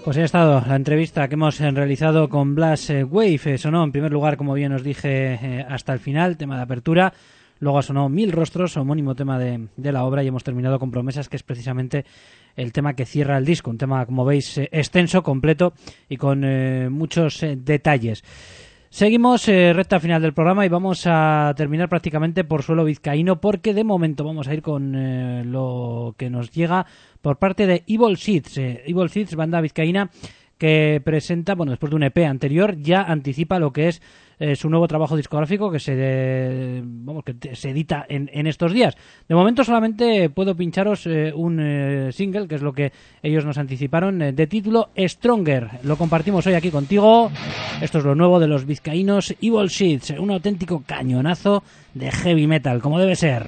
Pues ya ha estado la entrevista que hemos realizado con Blast Wave. Eh, sonó en primer lugar, como bien os dije, eh, hasta el final, tema de apertura. Luego sonó Mil Rostros, homónimo tema de, de la obra, y hemos terminado con Promesas, que es precisamente el tema que cierra el disco. Un tema, como veis, eh, extenso, completo y con eh, muchos eh, detalles. Seguimos, eh, recta final del programa, y vamos a terminar prácticamente por suelo vizcaíno, porque de momento vamos a ir con eh, lo que nos llega por parte de Evil Seeds. Eh, Evil Seeds, banda vizcaína que presenta, bueno, después de un E P anterior, ya anticipa lo que es eh, su nuevo trabajo discográfico que se eh, vamos que te, se edita en, en estos días. De momento solamente puedo pincharos eh, un eh, single, que es lo que ellos nos anticiparon, eh, de título Stronger. Lo compartimos hoy aquí contigo. Esto es lo nuevo de los vizcaínos Evil Seeds, un auténtico cañonazo de heavy metal, como debe ser.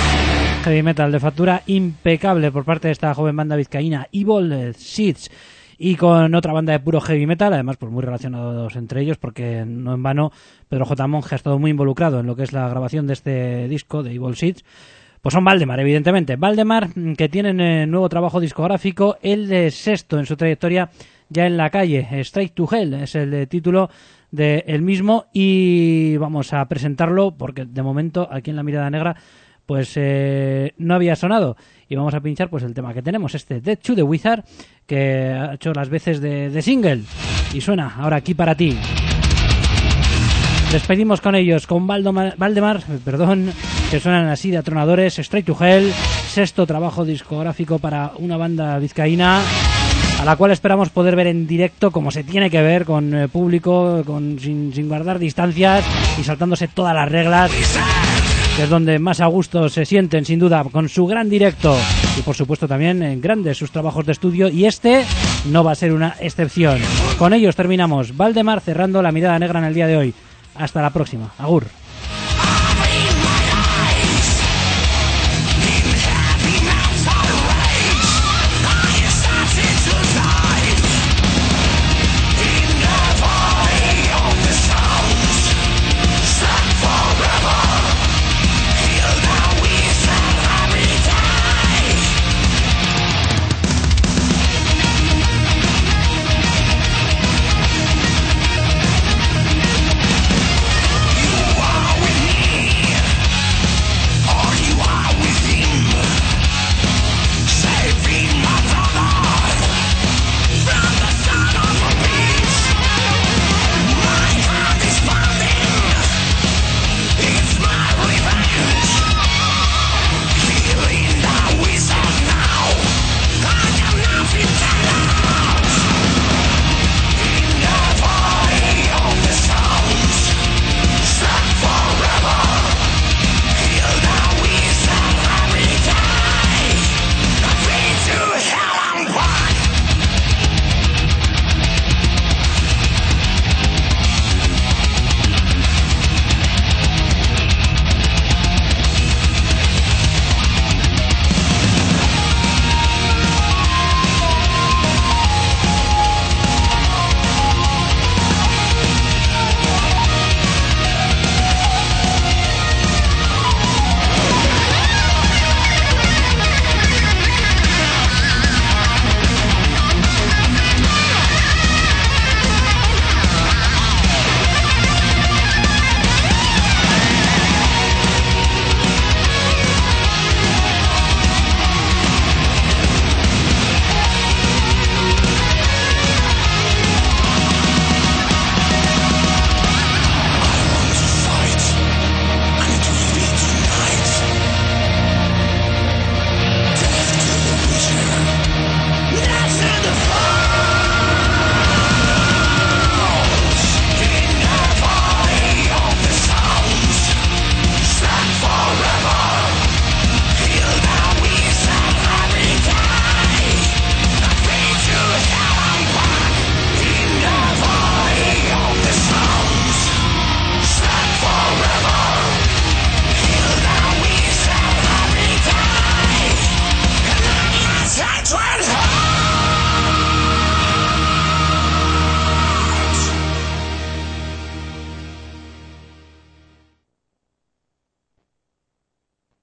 heavy metal de factura impecable por parte de esta joven banda vizcaína Evil Seeds. y con otra banda de puro heavy metal, además pues muy relacionados entre ellos, porque no en vano Pedro J. Monge ha estado muy involucrado en lo que es la grabación de este disco de Evil Seeds. Pues son Valdemar, evidentemente. Valdemar, que tienen eh, nuevo trabajo discográfico, el de sexto en su trayectoria ya en la calle. Straight to Hell es el eh, título del mismo y vamos a presentarlo porque de momento aquí en La Mirada Negra pues eh, no había sonado y vamos a pinchar pues el tema que tenemos, este Dead to the Wizard, que ha hecho las veces de, de single y suena ahora aquí para ti. Despedimos con ellos, con Valdemar, Valdemar perdón, que suenan así de atronadores. Straight to Hell, sexto trabajo discográfico para una banda vizcaína a la cual esperamos poder ver en directo como se tiene que ver, con eh, público, con sin, sin guardar distancias y saltándose todas las reglas, que es donde más a gusto se sienten sin duda, con su gran directo y por supuesto también en grandes sus trabajos de estudio, y este no va a ser una excepción. Con ellos terminamos. Valdemar cerrando La Mirada Negra en el día de hoy. Hasta la próxima. Agur.